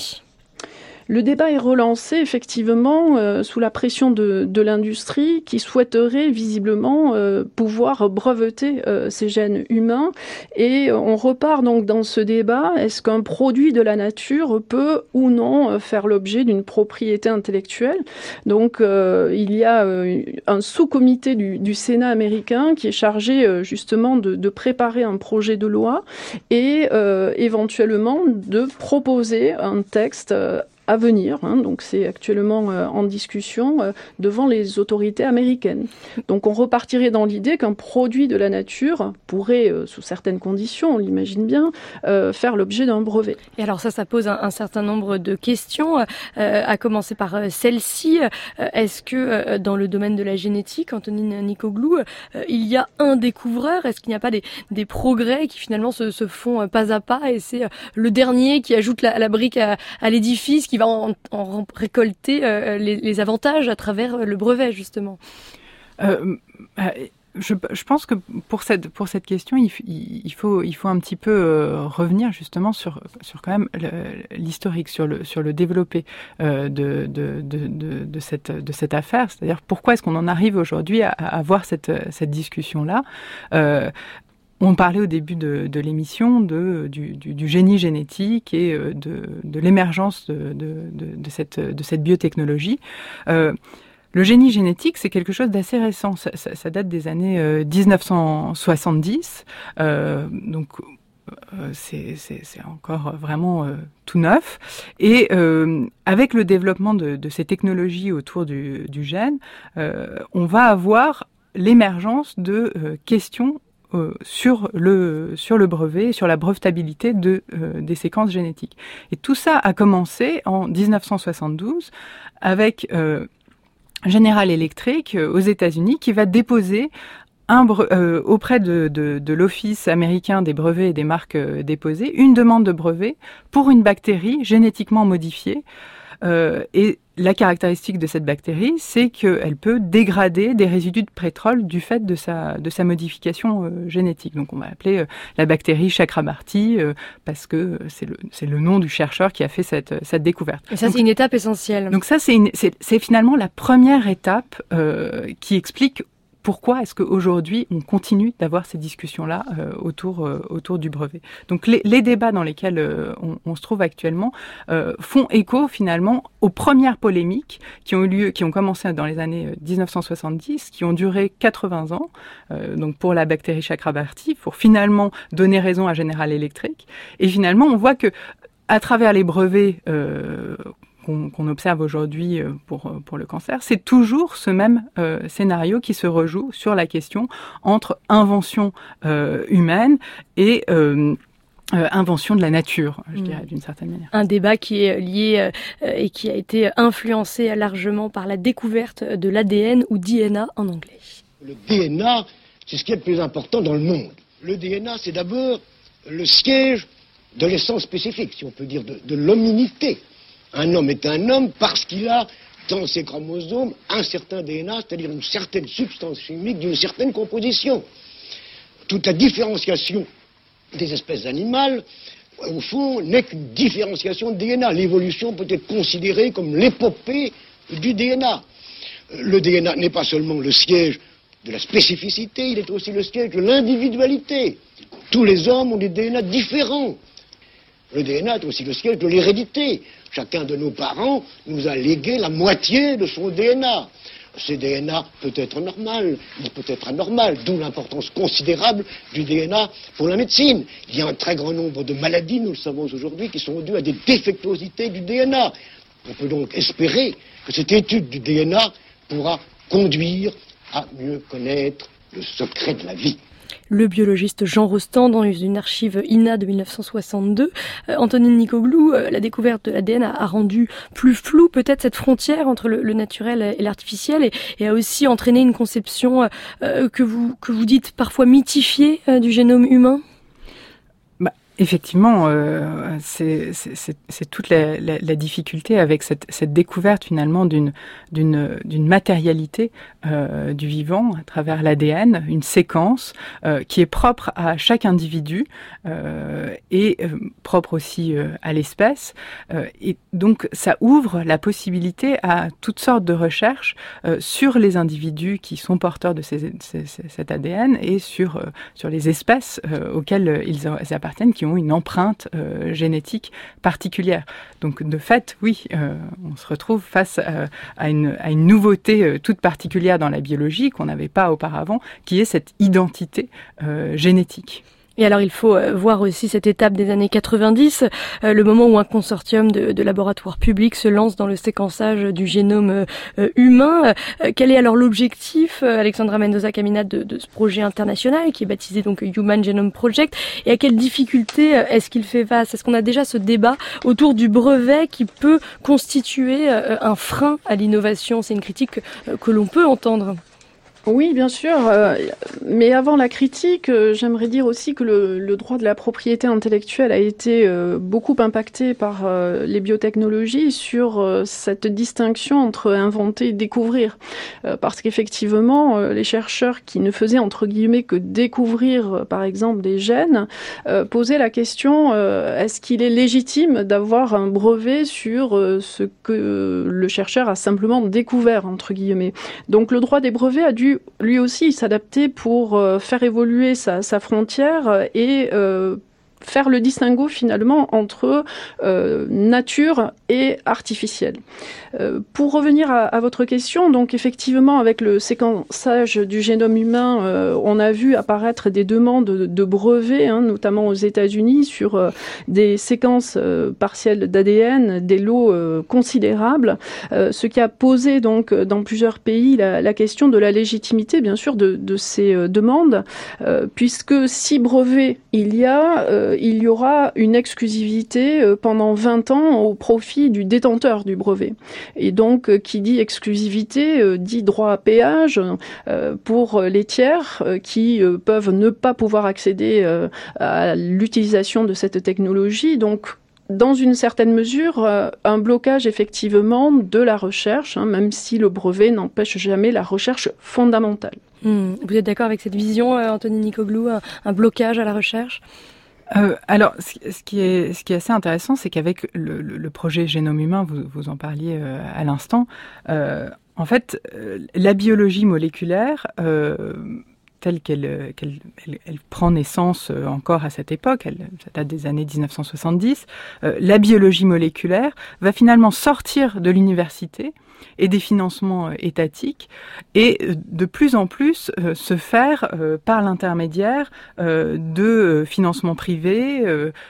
Le débat est relancé effectivement sous la pression de l'industrie qui souhaiterait visiblement pouvoir breveter ces gènes humains. Et on repart donc dans ce débat, est-ce qu'un produit de la nature peut ou non faire l'objet d'une propriété intellectuelle ? Donc il y a un sous-comité du Sénat américain qui est chargé justement de préparer un projet de loi et éventuellement de proposer un texte à venir, donc c'est actuellement en discussion devant les autorités américaines. Donc on repartirait dans l'idée qu'un produit de la nature pourrait, sous certaines conditions, on l'imagine bien, faire l'objet d'un brevet. Et alors ça pose un certain nombre de questions, à commencer par celle-ci. Est-ce que dans le domaine de la génétique, Antonine Nicologlou, il y a un découvreur ? Est-ce qu'il n'y a pas des progrès qui finalement se font pas à pas et c'est le dernier qui ajoute la brique à l'édifice, qui va en récolter les avantages à travers le brevet, justement. Je pense que pour cette question, il faut un petit peu revenir justement sur quand même l'historique, sur le développé de cette affaire. C'est-à-dire pourquoi est-ce qu'on en arrive aujourd'hui à avoir cette discussion-là. On parlait au début de l'émission du génie génétique et de l'émergence de cette biotechnologie. Le génie génétique, c'est quelque chose d'assez récent. Ça date des années 1970. Donc c'est encore vraiment tout neuf. Et avec le développement de ces technologies autour du gène, on va avoir l'émergence de questions sur le brevet, sur la brevetabilité des séquences génétiques. Et tout ça a commencé en 1972 avec General Electric aux États-Unis qui va déposer auprès de l'Office américain des brevets et des marques déposées une demande de brevet pour une bactérie génétiquement modifiée. Et la caractéristique de cette bactérie, c'est qu'elle peut dégrader des résidus de pétrole du fait de sa modification génétique. Donc on va appeler la bactérie Chakrabarty parce que c'est le nom du chercheur qui a fait cette découverte. Et ça, c'est une étape essentielle. Donc ça, c'est finalement la première étape qui explique pourquoi est-ce qu'aujourd'hui, on continue d'avoir ces discussions-là autour du brevet. Donc les débats dans lesquels on se trouve actuellement font écho finalement aux premières polémiques qui ont commencé dans les années 1970, qui ont duré 80 ans, donc pour la bactérie Chakrabarty, pour finalement donner raison à General Electric. Et finalement, on voit que à travers les brevets qu'on observe aujourd'hui pour le cancer, c'est toujours ce même scénario qui se rejoue sur la question entre invention humaine et invention de la nature, je dirais, d'une certaine manière. Un débat qui est lié et qui a été influencé largement par la découverte de l'ADN ou DNA en anglais. Le DNA, c'est ce qui est le plus important dans le monde. Le DNA, c'est d'abord le siège de l'essence spécifique, si on peut dire, de l'hominité. Un homme est un homme parce qu'il a dans ces chromosomes un certain DNA, c'est-à-dire une certaine substance chimique d'une certaine composition. Toute la différenciation des espèces animales, au fond, n'est qu'une différenciation de DNA. L'évolution peut être considérée comme l'épopée du DNA. Le DNA n'est pas seulement le siège de la spécificité, il est aussi le siège de l'individualité. Tous les hommes ont des DNA différents. Le DNA est aussi le siège de l'hérédité. Chacun de nos parents nous a légué la moitié de son DNA. Ce DNA peut être normal, il peut être anormal, d'où l'importance considérable du DNA pour la médecine. Il y a un très grand nombre de maladies, nous le savons aujourd'hui, qui sont dues à des défectuosités du DNA. On peut donc espérer que cette étude du DNA pourra conduire à mieux connaître le secret de la vie. Le biologiste Jean Rostand dans une archive INA de 1962. Antonine Nicologlou, la découverte de l'ADN a rendu plus floue peut-être cette frontière entre le naturel et l'artificiel et a aussi entraîné une conception que vous dites parfois mythifiée du génome humain. Effectivement, c'est toute la difficulté avec cette découverte finalement d'une matérialité du vivant à travers l'ADN, une séquence qui est propre à chaque individu et propre aussi à l'espèce. Et donc ça ouvre la possibilité à toutes sortes de recherches sur les individus qui sont porteurs de cet ADN et sur les espèces auxquelles ils appartiennent, qui ont une empreinte génétique particulière. Donc de fait, oui, on se retrouve face à une nouveauté toute particulière dans la biologie qu'on n'avait pas auparavant, qui est cette identité génétique. Et alors il faut voir aussi cette étape des années 90, le moment où un consortium de laboratoires publics se lance dans le séquençage du génome humain. Quel est alors l'objectif, Alexandra Mendoza Caminha, de ce projet international qui est baptisé donc Human Genome Project, et à quelles difficultés est-ce qu'il fait face? Est-ce qu'on a déjà ce débat autour du brevet qui peut constituer un frein à l'innovation? C'est une critique que l'on peut entendre. Oui, bien sûr. Mais avant la critique, j'aimerais dire aussi que le droit de la propriété intellectuelle a été beaucoup impacté par les biotechnologies sur cette distinction entre inventer et découvrir. Parce qu'effectivement, les chercheurs qui ne faisaient entre guillemets que découvrir, par exemple, des gènes, posaient la question est-ce qu'il est légitime d'avoir un brevet sur ce que le chercheur a simplement découvert, entre guillemets. Donc le droit des brevets a dû lui aussi s'adapter pour faire évoluer sa frontière et faire le distinguo finalement entre nature et artificiel. Pour revenir à votre question, donc effectivement avec le séquençage du génome humain, on a vu apparaître des demandes de brevets, notamment aux États-Unis, sur des séquences partielles d'ADN, des lots considérables, ce qui a posé donc dans plusieurs pays la question de la légitimité, bien sûr, de ces demandes, puisque si brevet il y aura une exclusivité pendant 20 ans au profit du détenteur du brevet. Et donc, qui dit exclusivité, dit droit à péage pour les tiers qui peuvent ne pas pouvoir accéder à l'utilisation de cette technologie. Donc, dans une certaine mesure, un blocage effectivement de la recherche, même si le brevet n'empêche jamais la recherche fondamentale. Vous êtes d'accord avec cette vision, Antonine Nicologlou, un blocage à la recherche ? Alors, ce qui est assez intéressant, c'est qu'avec le projet Génome Humain, vous en parliez à l'instant, en fait, la biologie moléculaire, telle qu'elle prend naissance encore à cette époque, ça date des années 1970, la biologie moléculaire va finalement sortir de l'université et des financements étatiques et de plus en plus se faire par l'intermédiaire de financements privés,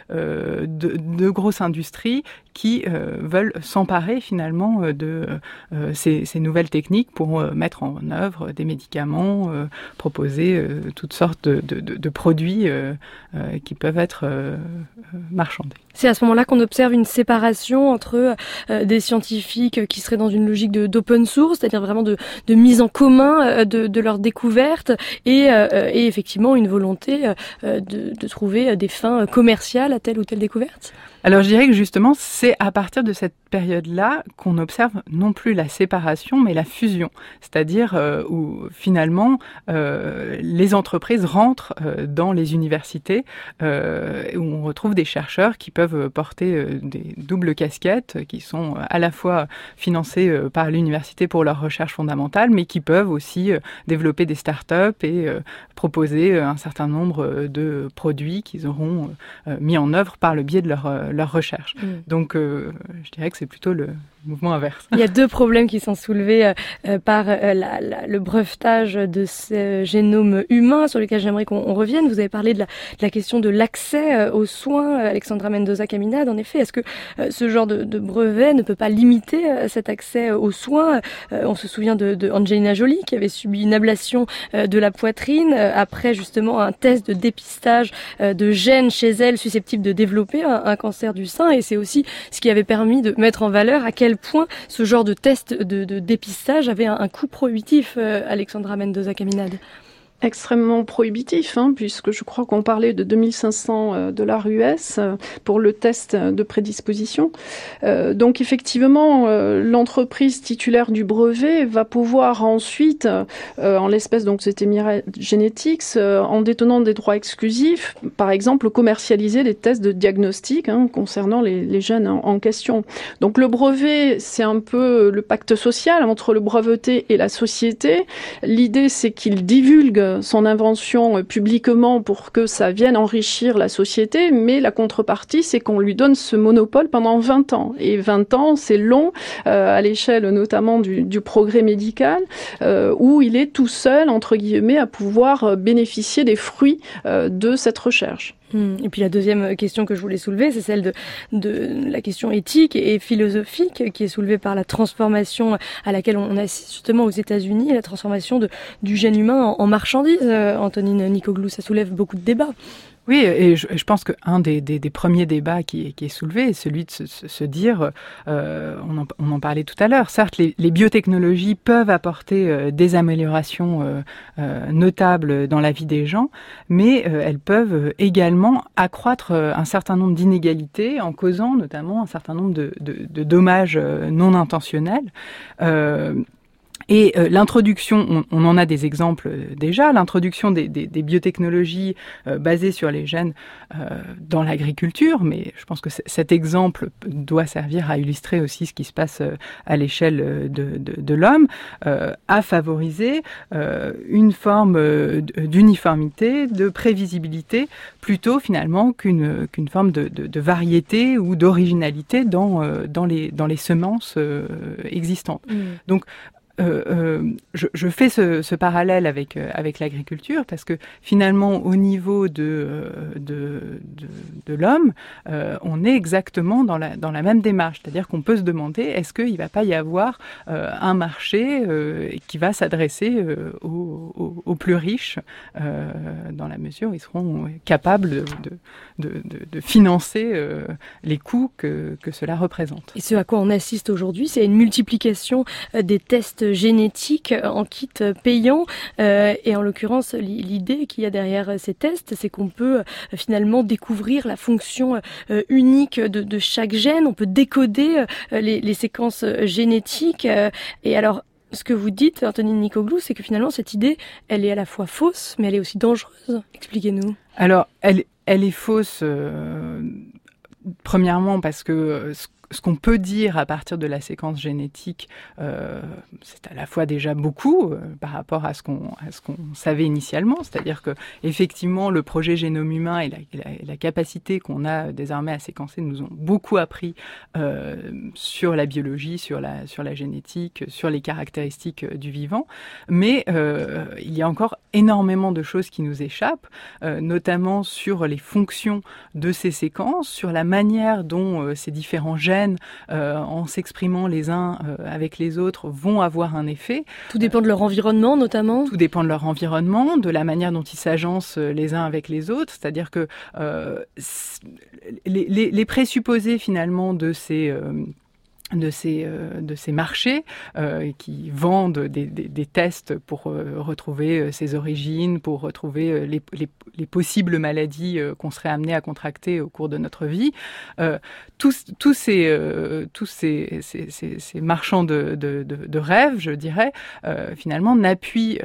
de grosses industries qui veulent s'emparer finalement de ces nouvelles techniques pour mettre en œuvre des médicaments, proposer toutes sortes de produits qui peuvent être marchandés. C'est à ce moment-là qu'on observe une séparation entre des scientifiques qui seraient dans une logique d'open source, c'est-à-dire vraiment de mise en commun de leurs découvertes, et effectivement une volonté de trouver des fins commerciales à telle ou telle découverte. Alors je dirais que justement, c'est à partir de cette période-là qu'on observe non plus la séparation, mais la fusion. C'est-à-dire où finalement les entreprises rentrent dans les universités, où on retrouve des chercheurs qui peuvent porter des doubles casquettes, qui sont à la fois financés par l'université pour leur recherche fondamentale, mais qui peuvent aussi développer des startups et proposer un certain nombre de produits qu'ils auront mis en œuvre par le biais de leur recherche. Donc, je dirais que c'est plutôt le mouvement inverse. Il y a deux problèmes qui sont soulevés par le brevetage de ce génome humain sur lequel j'aimerais qu'on revienne. Vous avez parlé de la question de l'accès aux soins, Alexandra Mendoza Caminade. En effet, est-ce que ce genre de brevet ne peut pas limiter cet accès aux soins? On se souvient de Angelina Jolie qui avait subi une ablation de la poitrine après justement un test de dépistage de gènes chez elle susceptibles de développer un cancer du sein, et c'est aussi ce qui avait permis de mettre en valeur à quel point ce genre de test de dépistage avait un coût prohibitif, Alexandra Mendoza Caminade. Extrêmement prohibitif, puisque je crois qu'on parlait de 2500 $ US pour le test de prédisposition. Donc effectivement, l'entreprise titulaire du brevet va pouvoir ensuite, en l'espèce donc c'était Myriad Genetics, en détenant des droits exclusifs, par exemple commercialiser des tests de diagnostic concernant les gènes en question. Donc le brevet, c'est un peu le pacte social entre le breveté et la société. L'idée, c'est qu'il divulgue son invention publiquement pour que ça vienne enrichir la société, mais la contrepartie, c'est qu'on lui donne ce monopole pendant 20 ans. Et 20 ans, c'est long, à l'échelle notamment du progrès médical, où il est tout seul, entre guillemets, à pouvoir bénéficier des fruits de cette recherche. Et puis la deuxième question que je voulais soulever, c'est celle de la question éthique et philosophique qui est soulevée par la transformation à laquelle on assiste justement aux États-Unis, la transformation du gène humain en marchandise. Antonine Nicoloulou, ça soulève beaucoup de débats. Oui, et je pense qu'un des premiers débats qui est soulevé est celui de se dire, on en parlait tout à l'heure, certes les biotechnologies peuvent apporter des améliorations notables dans la vie des gens, mais elles peuvent également accroître un certain nombre d'inégalités en causant notamment un certain nombre de dommages non intentionnels. Et l'introduction, on en a des exemples déjà, l'introduction des biotechnologies basées sur les gènes dans l'agriculture, mais je pense que cet exemple doit servir à illustrer aussi ce qui se passe à l'échelle de l'homme, à favoriser une forme d'uniformité, de prévisibilité, plutôt finalement qu'une forme de variété ou d'originalité dans les semences existantes. Donc, je fais ce parallèle avec l'agriculture parce que finalement au niveau de l'homme, on est exactement dans la même démarche, c'est-à-dire qu'on peut se demander est-ce qu'il va pas y avoir un marché qui va s'adresser aux plus riches dans la mesure où ils seront capables de financer les coûts que cela représente. Et ce à quoi on assiste aujourd'hui, c'est une multiplication des tests génétiques en kit payant, et en l'occurrence l'idée qu'il y a derrière ces tests, c'est qu'on peut finalement découvrir la fonction unique de chaque gène, on peut décoder les séquences génétiques, et alors ce que vous dites, Antonine Nicoloulou, c'est que finalement cette idée, elle est à la fois fausse, mais elle est aussi dangereuse. Expliquez-nous. Alors, elle est fausse, premièrement parce que ce qu'on peut dire à partir de la séquence génétique, c'est à la fois déjà beaucoup par rapport à ce qu'on savait initialement, c'est-à-dire que effectivement le projet Génome Humain et la capacité qu'on a désormais à séquencer nous ont beaucoup appris sur la biologie, sur la génétique, sur les caractéristiques du vivant, mais il y a encore énormément de choses qui nous échappent, notamment sur les fonctions de ces séquences, sur la manière dont ces différents gènes gènes en s'exprimant les uns avec les autres vont avoir un effet. Tout dépend de leur environnement notamment. Tout dépend de leur environnement, de la manière dont ils s'agencent les uns avec les autres. C'est-à-dire que les présupposés finalement de ces marchés qui vendent des tests pour retrouver ses origines, pour retrouver les possibles maladies qu'on serait amené à contracter au cours de notre vie. Tous ces marchands de rêves, je dirais, finalement n'appuient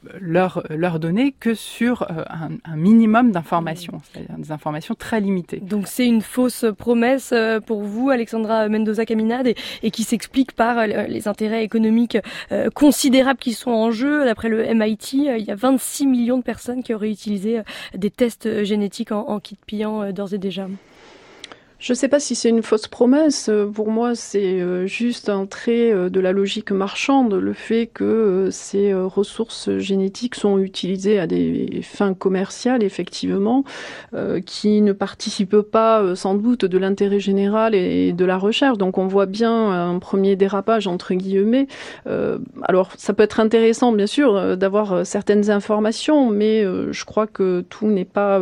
leurs données que sur un minimum d'informations, c'est-à-dire des informations très limitées. Donc c'est une fausse promesse pour vous, Alexandra Mendoza-Caminade, et qui s'explique par les intérêts économiques considérables qui sont en jeu. D'après le MIT, il y a 26 millions de personnes qui auraient utilisé des tests génétiques en kit pillant d'ores et déjà. Je ne sais pas si c'est une fausse promesse. Pour moi, c'est juste un trait de la logique marchande, le fait que ces ressources génétiques sont utilisées à des fins commerciales, effectivement, qui ne participent pas sans doute de l'intérêt général et de la recherche. Donc on voit bien un premier dérapage, entre guillemets. Alors ça peut être intéressant, bien sûr, d'avoir certaines informations, mais je crois que tout n'est pas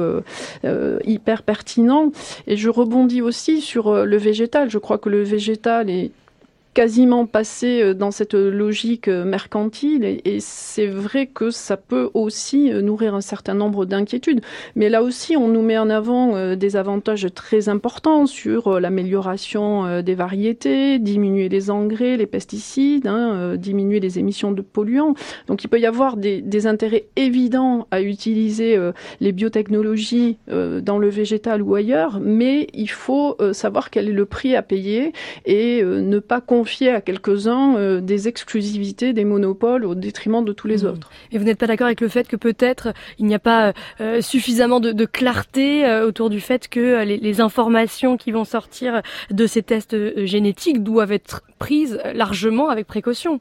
hyper pertinent. Et je rebondis aussi sur le végétal. Je crois que le végétal est quasiment passé dans cette logique mercantile et c'est vrai que ça peut aussi nourrir un certain nombre d'inquiétudes. Mais là aussi, on nous met en avant des avantages très importants sur l'amélioration des variétés, diminuer les engrais, les pesticides, diminuer les émissions de polluants. Donc il peut y avoir des intérêts évidents à utiliser les biotechnologies dans le végétal ou ailleurs, mais il faut savoir quel est le prix à payer et ne pas confier à quelques-uns des exclusivités, des monopoles au détriment de tous les autres. Et vous n'êtes pas d'accord avec le fait que peut-être il n'y a pas suffisamment de clarté autour du fait que les informations qui vont sortir de ces tests génétiques doivent être prises largement avec précaution?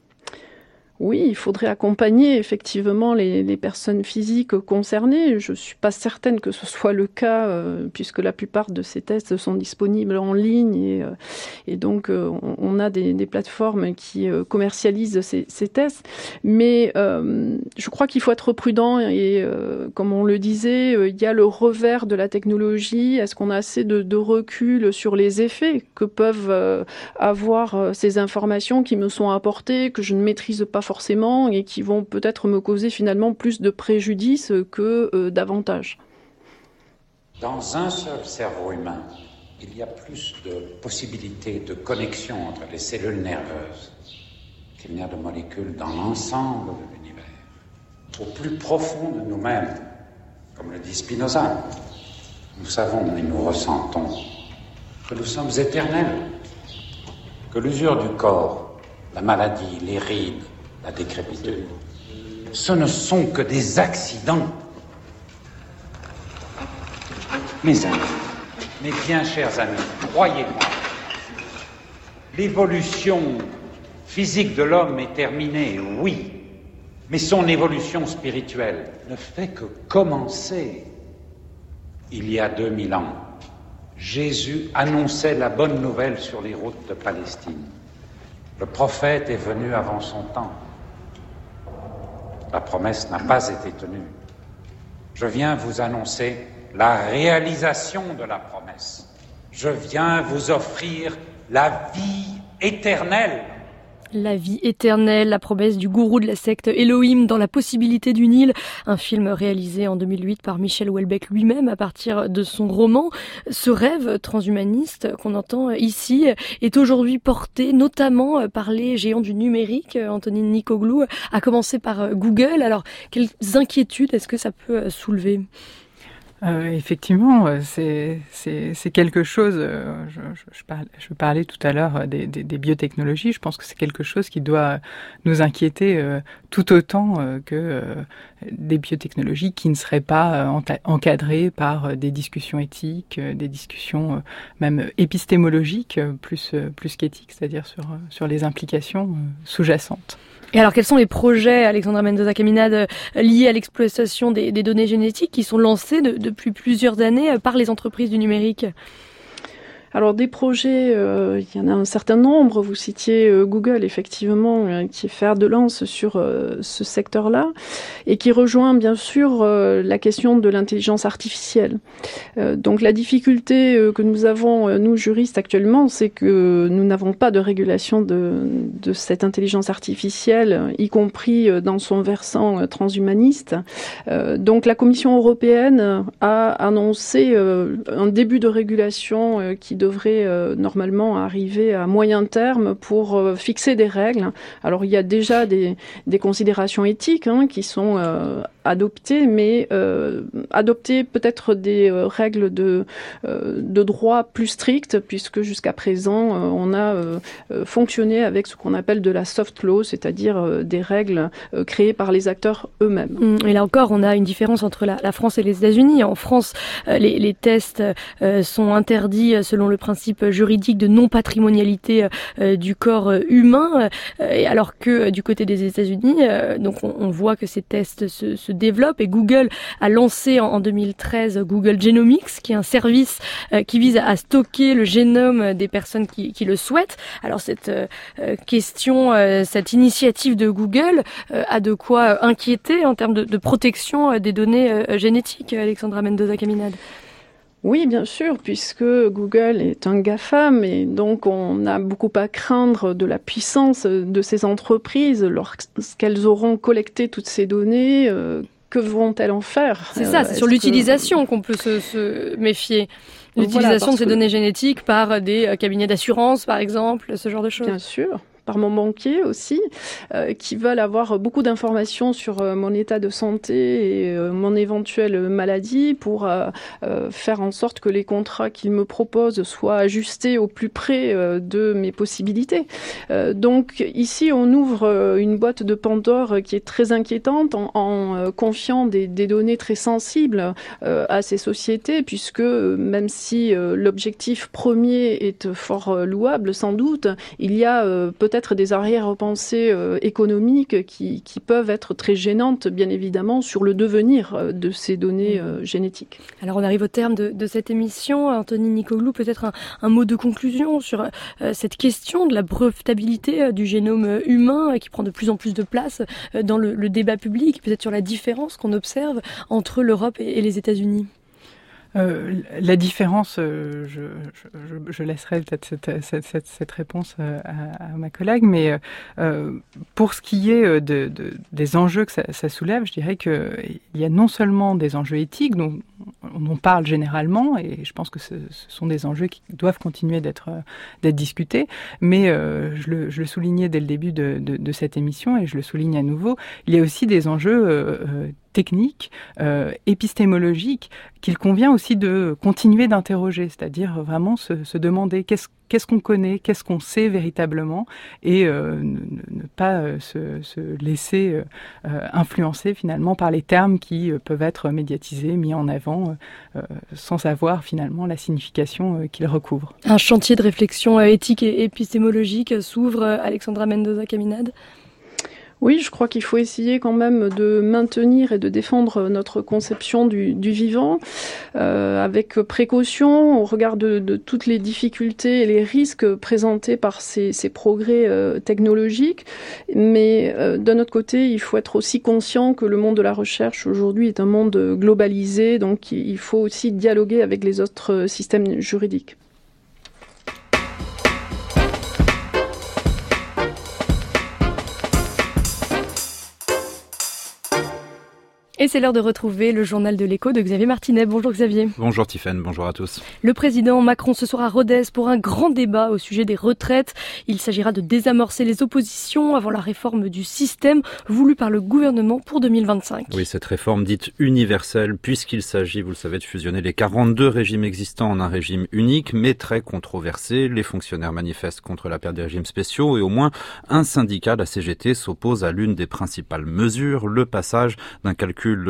Oui, il faudrait accompagner effectivement les personnes physiques concernées. Je ne suis pas certaine que ce soit le cas, puisque la plupart de ces tests sont disponibles en ligne et donc on a des plateformes qui commercialisent ces tests. Mais je crois qu'il faut être prudent et comme on le disait, il y a le revers de la technologie. Est-ce qu'on a assez de recul sur les effets que peuvent avoir ces informations qui me sont apportées, que je ne maîtrise pas forcément et qui vont peut-être me causer finalement plus de préjudice que d'avantages. Dans un seul cerveau humain, il y a plus de possibilités de connexion entre les cellules nerveuses qu'il n'y a de molécules dans l'ensemble de l'univers. Au plus profond de nous-mêmes, comme le dit Spinoza, nous savons et nous ressentons que nous sommes éternels, que l'usure du corps, la maladie, les rides, la décrépitude, ce ne sont que des accidents. Mes amis, mes bien chers amis, croyez-moi, l'évolution physique de l'homme est terminée, oui, mais son évolution spirituelle ne fait que commencer. Il y a 2000 ans, Jésus annonçait la bonne nouvelle sur les routes de Palestine. Le prophète est venu avant son temps. La promesse n'a pas été tenue. Je viens vous annoncer la réalisation de la promesse. Je viens vous offrir la vie éternelle. La vie éternelle, la promesse du gourou de la secte Elohim dans La possibilité du Nil, un film réalisé en 2008 par Michel Houellebecq lui-même à partir de son roman. Ce rêve transhumaniste qu'on entend ici est aujourd'hui porté notamment par les géants du numérique, Antonine Nicologlou, à commencer par Google. Alors, quelles inquiétudes est-ce que ça peut soulever ? Effectivement, c'est quelque chose. Je parlais tout à l'heure des biotechnologies. Je pense que c'est quelque chose qui doit nous inquiéter tout autant que des biotechnologies qui ne seraient pas encadrées par des discussions éthiques, des discussions même épistémologiques plus qu'éthiques, c'est-à-dire sur les implications sous-jacentes. Et alors, quels sont les projets, Alexandra Mendoza-Caminade, liés à l'exploitation des données génétiques qui sont lancés depuis plusieurs années par les entreprises du numérique ? Alors des projets, il y en a un certain nombre. Vous citiez Google, effectivement, qui est fer de lance sur ce secteur-là et qui rejoint bien sûr la question de l'intelligence artificielle. Donc la difficulté que nous avons, nous juristes actuellement, c'est que nous n'avons pas de régulation de cette intelligence artificielle, y compris dans son versant transhumaniste. Donc la Commission européenne a annoncé un début de régulation qui devrait normalement arriver à moyen terme pour fixer des règles. Alors il y a déjà des considérations éthiques qui sont adoptées, mais adopter peut-être des règles de droit plus strictes, puisque jusqu'à présent on a fonctionné avec ce qu'on appelle de la soft law, c'est-à-dire des règles créées par les acteurs eux-mêmes. Et là encore, on a une différence entre la France et les États-Unis. En France, les tests sont interdits selon le principe juridique de non-patrimonialité du corps humain, alors que du côté des États-Unis, donc on voit que ces tests se développent et Google a lancé en 2013 Google Genomics, qui est un service qui vise à stocker le génome des personnes qui le souhaitent. Alors cette question, cette initiative de Google a de quoi inquiéter en termes de protection des données génétiques, Alexandra Mendoza-Caminade. Oui, bien sûr, puisque Google est un GAFAM et donc on a beaucoup à craindre de la puissance de ces entreprises lorsqu'elles auront collecté toutes ces données. Que vont-elles en faire ? C'est ça, c'est sur l'utilisation qu'on peut se méfier. L'utilisation de ces données génétiques par des cabinets d'assurance, par exemple, ce genre de choses. Bien sûr. Par mon banquier aussi, qui veulent avoir beaucoup d'informations sur mon état de santé et mon éventuelle maladie pour faire en sorte que les contrats qu'ils me proposent soient ajustés au plus près de mes possibilités. Donc ici, on ouvre une boîte de Pandore qui est très inquiétante en confiant des données très sensibles à ces sociétés, puisque même si l'objectif premier est fort louable, sans doute, il y a peut-être des arrière-pensées économiques qui peuvent être très gênantes, bien évidemment, sur le devenir de ces données génétiques. Alors on arrive au terme de cette émission. Anthony Nicoloulou, peut-être un mot de conclusion sur cette question de la brevetabilité du génome humain qui prend de plus en plus de place dans le débat public, peut-être sur la différence qu'on observe entre l'Europe et les États-Unis. La différence, je laisserai peut-être cette réponse à ma collègue, mais pour ce qui est des enjeux que ça soulève, je dirais qu'il y a non seulement des enjeux éthiques dont on parle généralement, et je pense que ce sont des enjeux qui doivent continuer d'être discutés, mais je le soulignais dès le début de cette émission, et je le souligne à nouveau, il y a aussi des enjeux techniques, épistémologiques, qu'il convient aussi de continuer d'interroger, c'est-à-dire vraiment se demander qu'est-ce qu'on connaît, qu'est-ce qu'on sait véritablement, et ne pas se laisser influencer finalement par les termes qui peuvent être médiatisés, mis en avant, sans savoir finalement la signification qu'ils recouvrent. Un chantier de réflexion éthique et épistémologique s'ouvre, Alexandra Mendoza-Caminade. Oui, je crois qu'il faut essayer quand même de maintenir et de défendre notre conception du vivant avec précaution au regard de toutes les difficultés et les risques présentés par ces progrès technologiques. Mais d'un autre côté, il faut être aussi conscient que le monde de la recherche aujourd'hui est un monde globalisé, donc il faut aussi dialoguer avec les autres systèmes juridiques. Et c'est l'heure de retrouver le journal de l'écho de Xavier Martinet. Bonjour Xavier. Bonjour Tiffaine, bonjour à tous. Le président Macron ce soir à Rodez pour un grand débat au sujet des retraites. Il s'agira de désamorcer les oppositions avant la réforme du système voulue par le gouvernement pour 2025. Oui, cette réforme dite universelle, puisqu'il s'agit, vous le savez, de fusionner les 42 régimes existants en un régime unique, mais très controversé. Les fonctionnaires manifestent contre la perte des régimes spéciaux et au moins un syndicat, la CGT, s'oppose à l'une des principales mesures, le passage d'un calcul par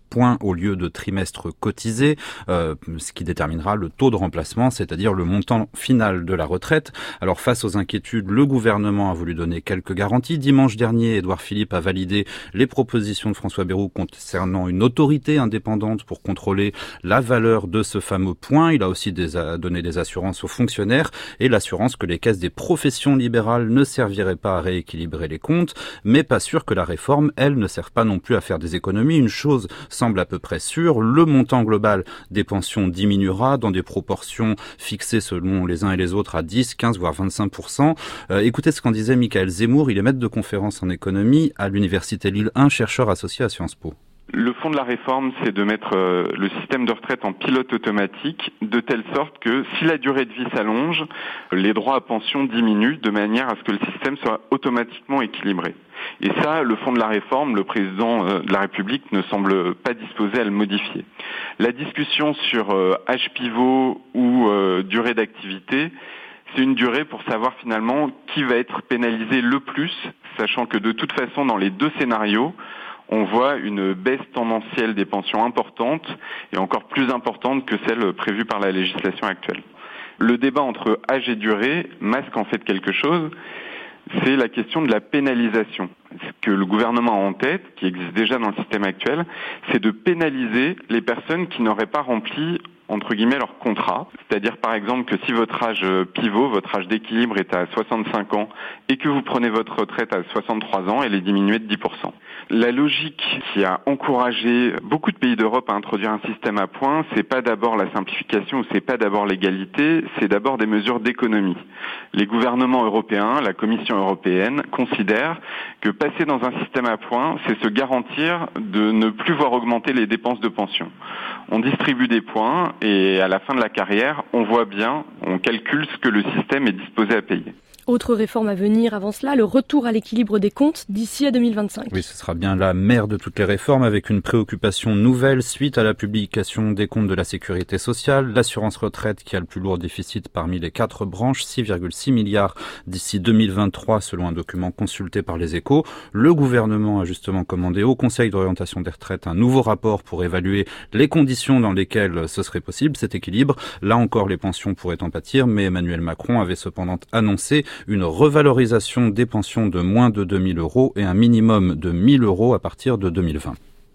points au lieu de trimestres cotisés, ce qui déterminera le taux de remplacement, c'est-à-dire le montant final de la retraite. Alors face aux inquiétudes, le gouvernement a voulu donner quelques garanties. Dimanche dernier, Édouard Philippe a validé les propositions de François Bayrou concernant une autorité indépendante pour contrôler la valeur de ce fameux point. Il a aussi donné des assurances aux fonctionnaires et l'assurance que les caisses des professions libérales ne serviraient pas à rééquilibrer les comptes, mais pas sûr que la réforme, elle, ne serve pas non plus à faire des économies. Une chose semble à peu près sûre, le montant global des pensions diminuera dans des proportions fixées selon les uns et les autres à 10, 15, voire 25%. Écoutez ce qu'en disait Michael Zemmour, il est maître de conférence en économie à l'Université Lille 1, chercheur associé à Sciences Po. Le fond de la réforme, c'est de mettre le système de retraite en pilote automatique, de telle sorte que si la durée de vie s'allonge, les droits à pension diminuent de manière à ce que le système soit automatiquement équilibré. Et ça, le fond de la réforme, le président de la République ne semble pas disposé à le modifier. La discussion sur âge pivot ou durée d'activité, c'est une durée pour savoir finalement qui va être pénalisé le plus, sachant que de toute façon, dans les deux scénarios, on voit une baisse tendancielle des pensions importante et encore plus importante que celle prévue par la législation actuelle. Le débat entre âge et durée masque en fait quelque chose, c'est la question de la pénalisation. Ce que le gouvernement a en tête, qui existe déjà dans le système actuel, c'est de pénaliser les personnes qui n'auraient pas rempli entre guillemets leur contrat, c'est-à-dire par exemple que si votre âge pivot, votre âge d'équilibre est à 65 ans et que vous prenez votre retraite à 63 ans, elle est diminuée de 10%. La logique qui a encouragé beaucoup de pays d'Europe à introduire un système à points, c'est pas d'abord la simplification ou c'est pas d'abord l'égalité, c'est d'abord des mesures d'économie. Les gouvernements européens, la Commission européenne considèrent que passer dans un système à points, c'est se garantir de ne plus voir augmenter les dépenses de pension. On distribue des points et à la fin de la carrière, on voit bien, on calcule ce que le système est disposé à payer. Autre réforme à venir avant cela, le retour à l'équilibre des comptes d'ici à 2025. Oui, ce sera bien la mère de toutes les réformes avec une préoccupation nouvelle suite à la publication des comptes de la sécurité sociale. L'assurance retraite qui a le plus lourd déficit parmi les 4 branches, 6,6 milliards d'ici 2023 selon un document consulté par les Échos. Le gouvernement a justement commandé au Conseil d'orientation des retraites un nouveau rapport pour évaluer les conditions dans lesquelles ce serait possible, cet équilibre. Là encore, les pensions pourraient en pâtir, mais Emmanuel Macron avait cependant annoncé une revalorisation des pensions de moins de 2 000 € et un minimum de 1 000 € à partir de 2020.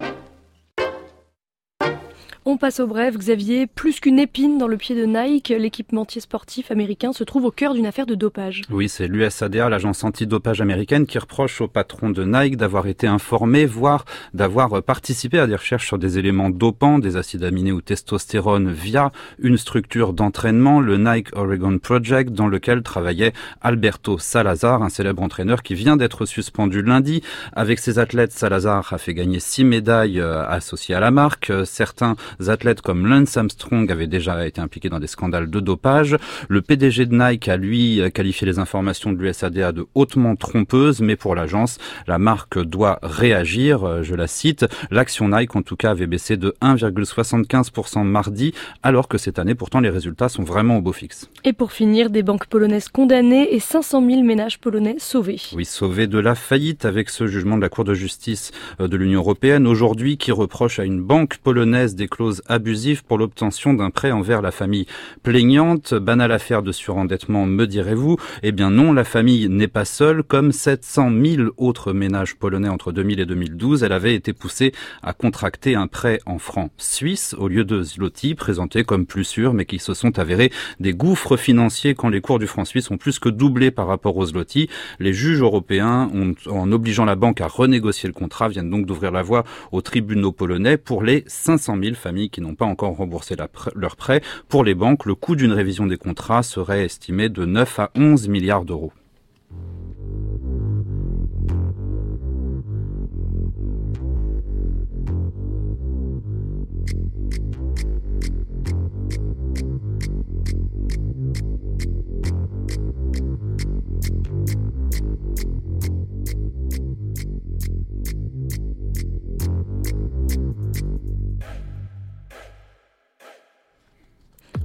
On passe au bref, Xavier. Plus qu'une épine dans le pied de Nike, l'équipementier sportif américain se trouve au cœur d'une affaire de dopage. Oui, c'est l'USADA, l'agence antidopage américaine, qui reproche au patron de Nike d'avoir été informé, voire d'avoir participé à des recherches sur des éléments dopants, des acides aminés ou testostérone via une structure d'entraînement, le Nike Oregon Project, dans lequel travaillait Alberto Salazar, un célèbre entraîneur qui vient d'être suspendu lundi. Avec ses athlètes, Salazar a fait gagner 6 médailles associées à la marque. Certains athlètes comme Lance Armstrong avaient déjà été impliqués dans des scandales de dopage. Le PDG de Nike a, lui, qualifié les informations de l'USADA de hautement trompeuses, mais pour l'agence, la marque doit réagir. Je la cite, l'action Nike, en tout cas, avait baissé de 1,75% mardi, alors que cette année, pourtant, les résultats sont vraiment au beau fixe. Et pour finir, des banques polonaises condamnées et 500 000 ménages polonais sauvés. Oui, sauvés de la faillite avec ce jugement de la Cour de justice de l'Union européenne aujourd'hui qui reproche à une banque polonaise des clauses abusives pour l'obtention d'un prêt envers la famille plaignante. Banale affaire de surendettement, me direz-vous. Eh bien non, la famille n'est pas seule. Comme 700 000 autres ménages polonais entre 2000 et 2012, elle avait été poussée à contracter un prêt en francs suisses au lieu de zloty, présentés comme plus sûrs, mais qui se sont avérés des gouffres financiers quand les cours du franc suisse ont plus que doublé par rapport au zloty. Les juges européens, en obligeant la banque à renégocier le contrat, viennent donc d'ouvrir la voie aux tribunaux polonais pour les 500 000 familles qui n'ont pas encore remboursé leur prêt. Pour les banques, le coût d'une révision des contrats serait estimé de 9 à 11 milliards d'euros.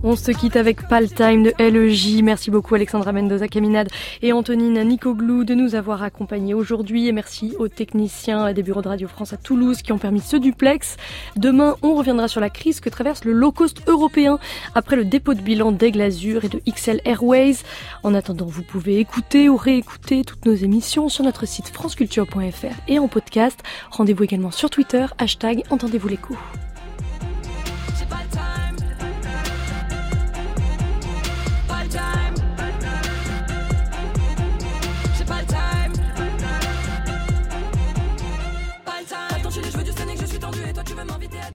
On se quitte avec Pal Time de LEJ. Merci beaucoup Alexandra Mendoza Caminade et Antonine Nicoglou de nous avoir accompagnés aujourd'hui. Et merci aux techniciens des bureaux de Radio France à Toulouse qui ont permis ce duplex. Demain, on reviendra sur la crise que traverse le low cost européen après le dépôt de bilan d'Aigle Azur et de XL Airways. En attendant, vous pouvez écouter ou réécouter toutes nos émissions sur notre site franceculture.fr et en podcast. Rendez-vous également sur Twitter, #Entendez-vous l'écho.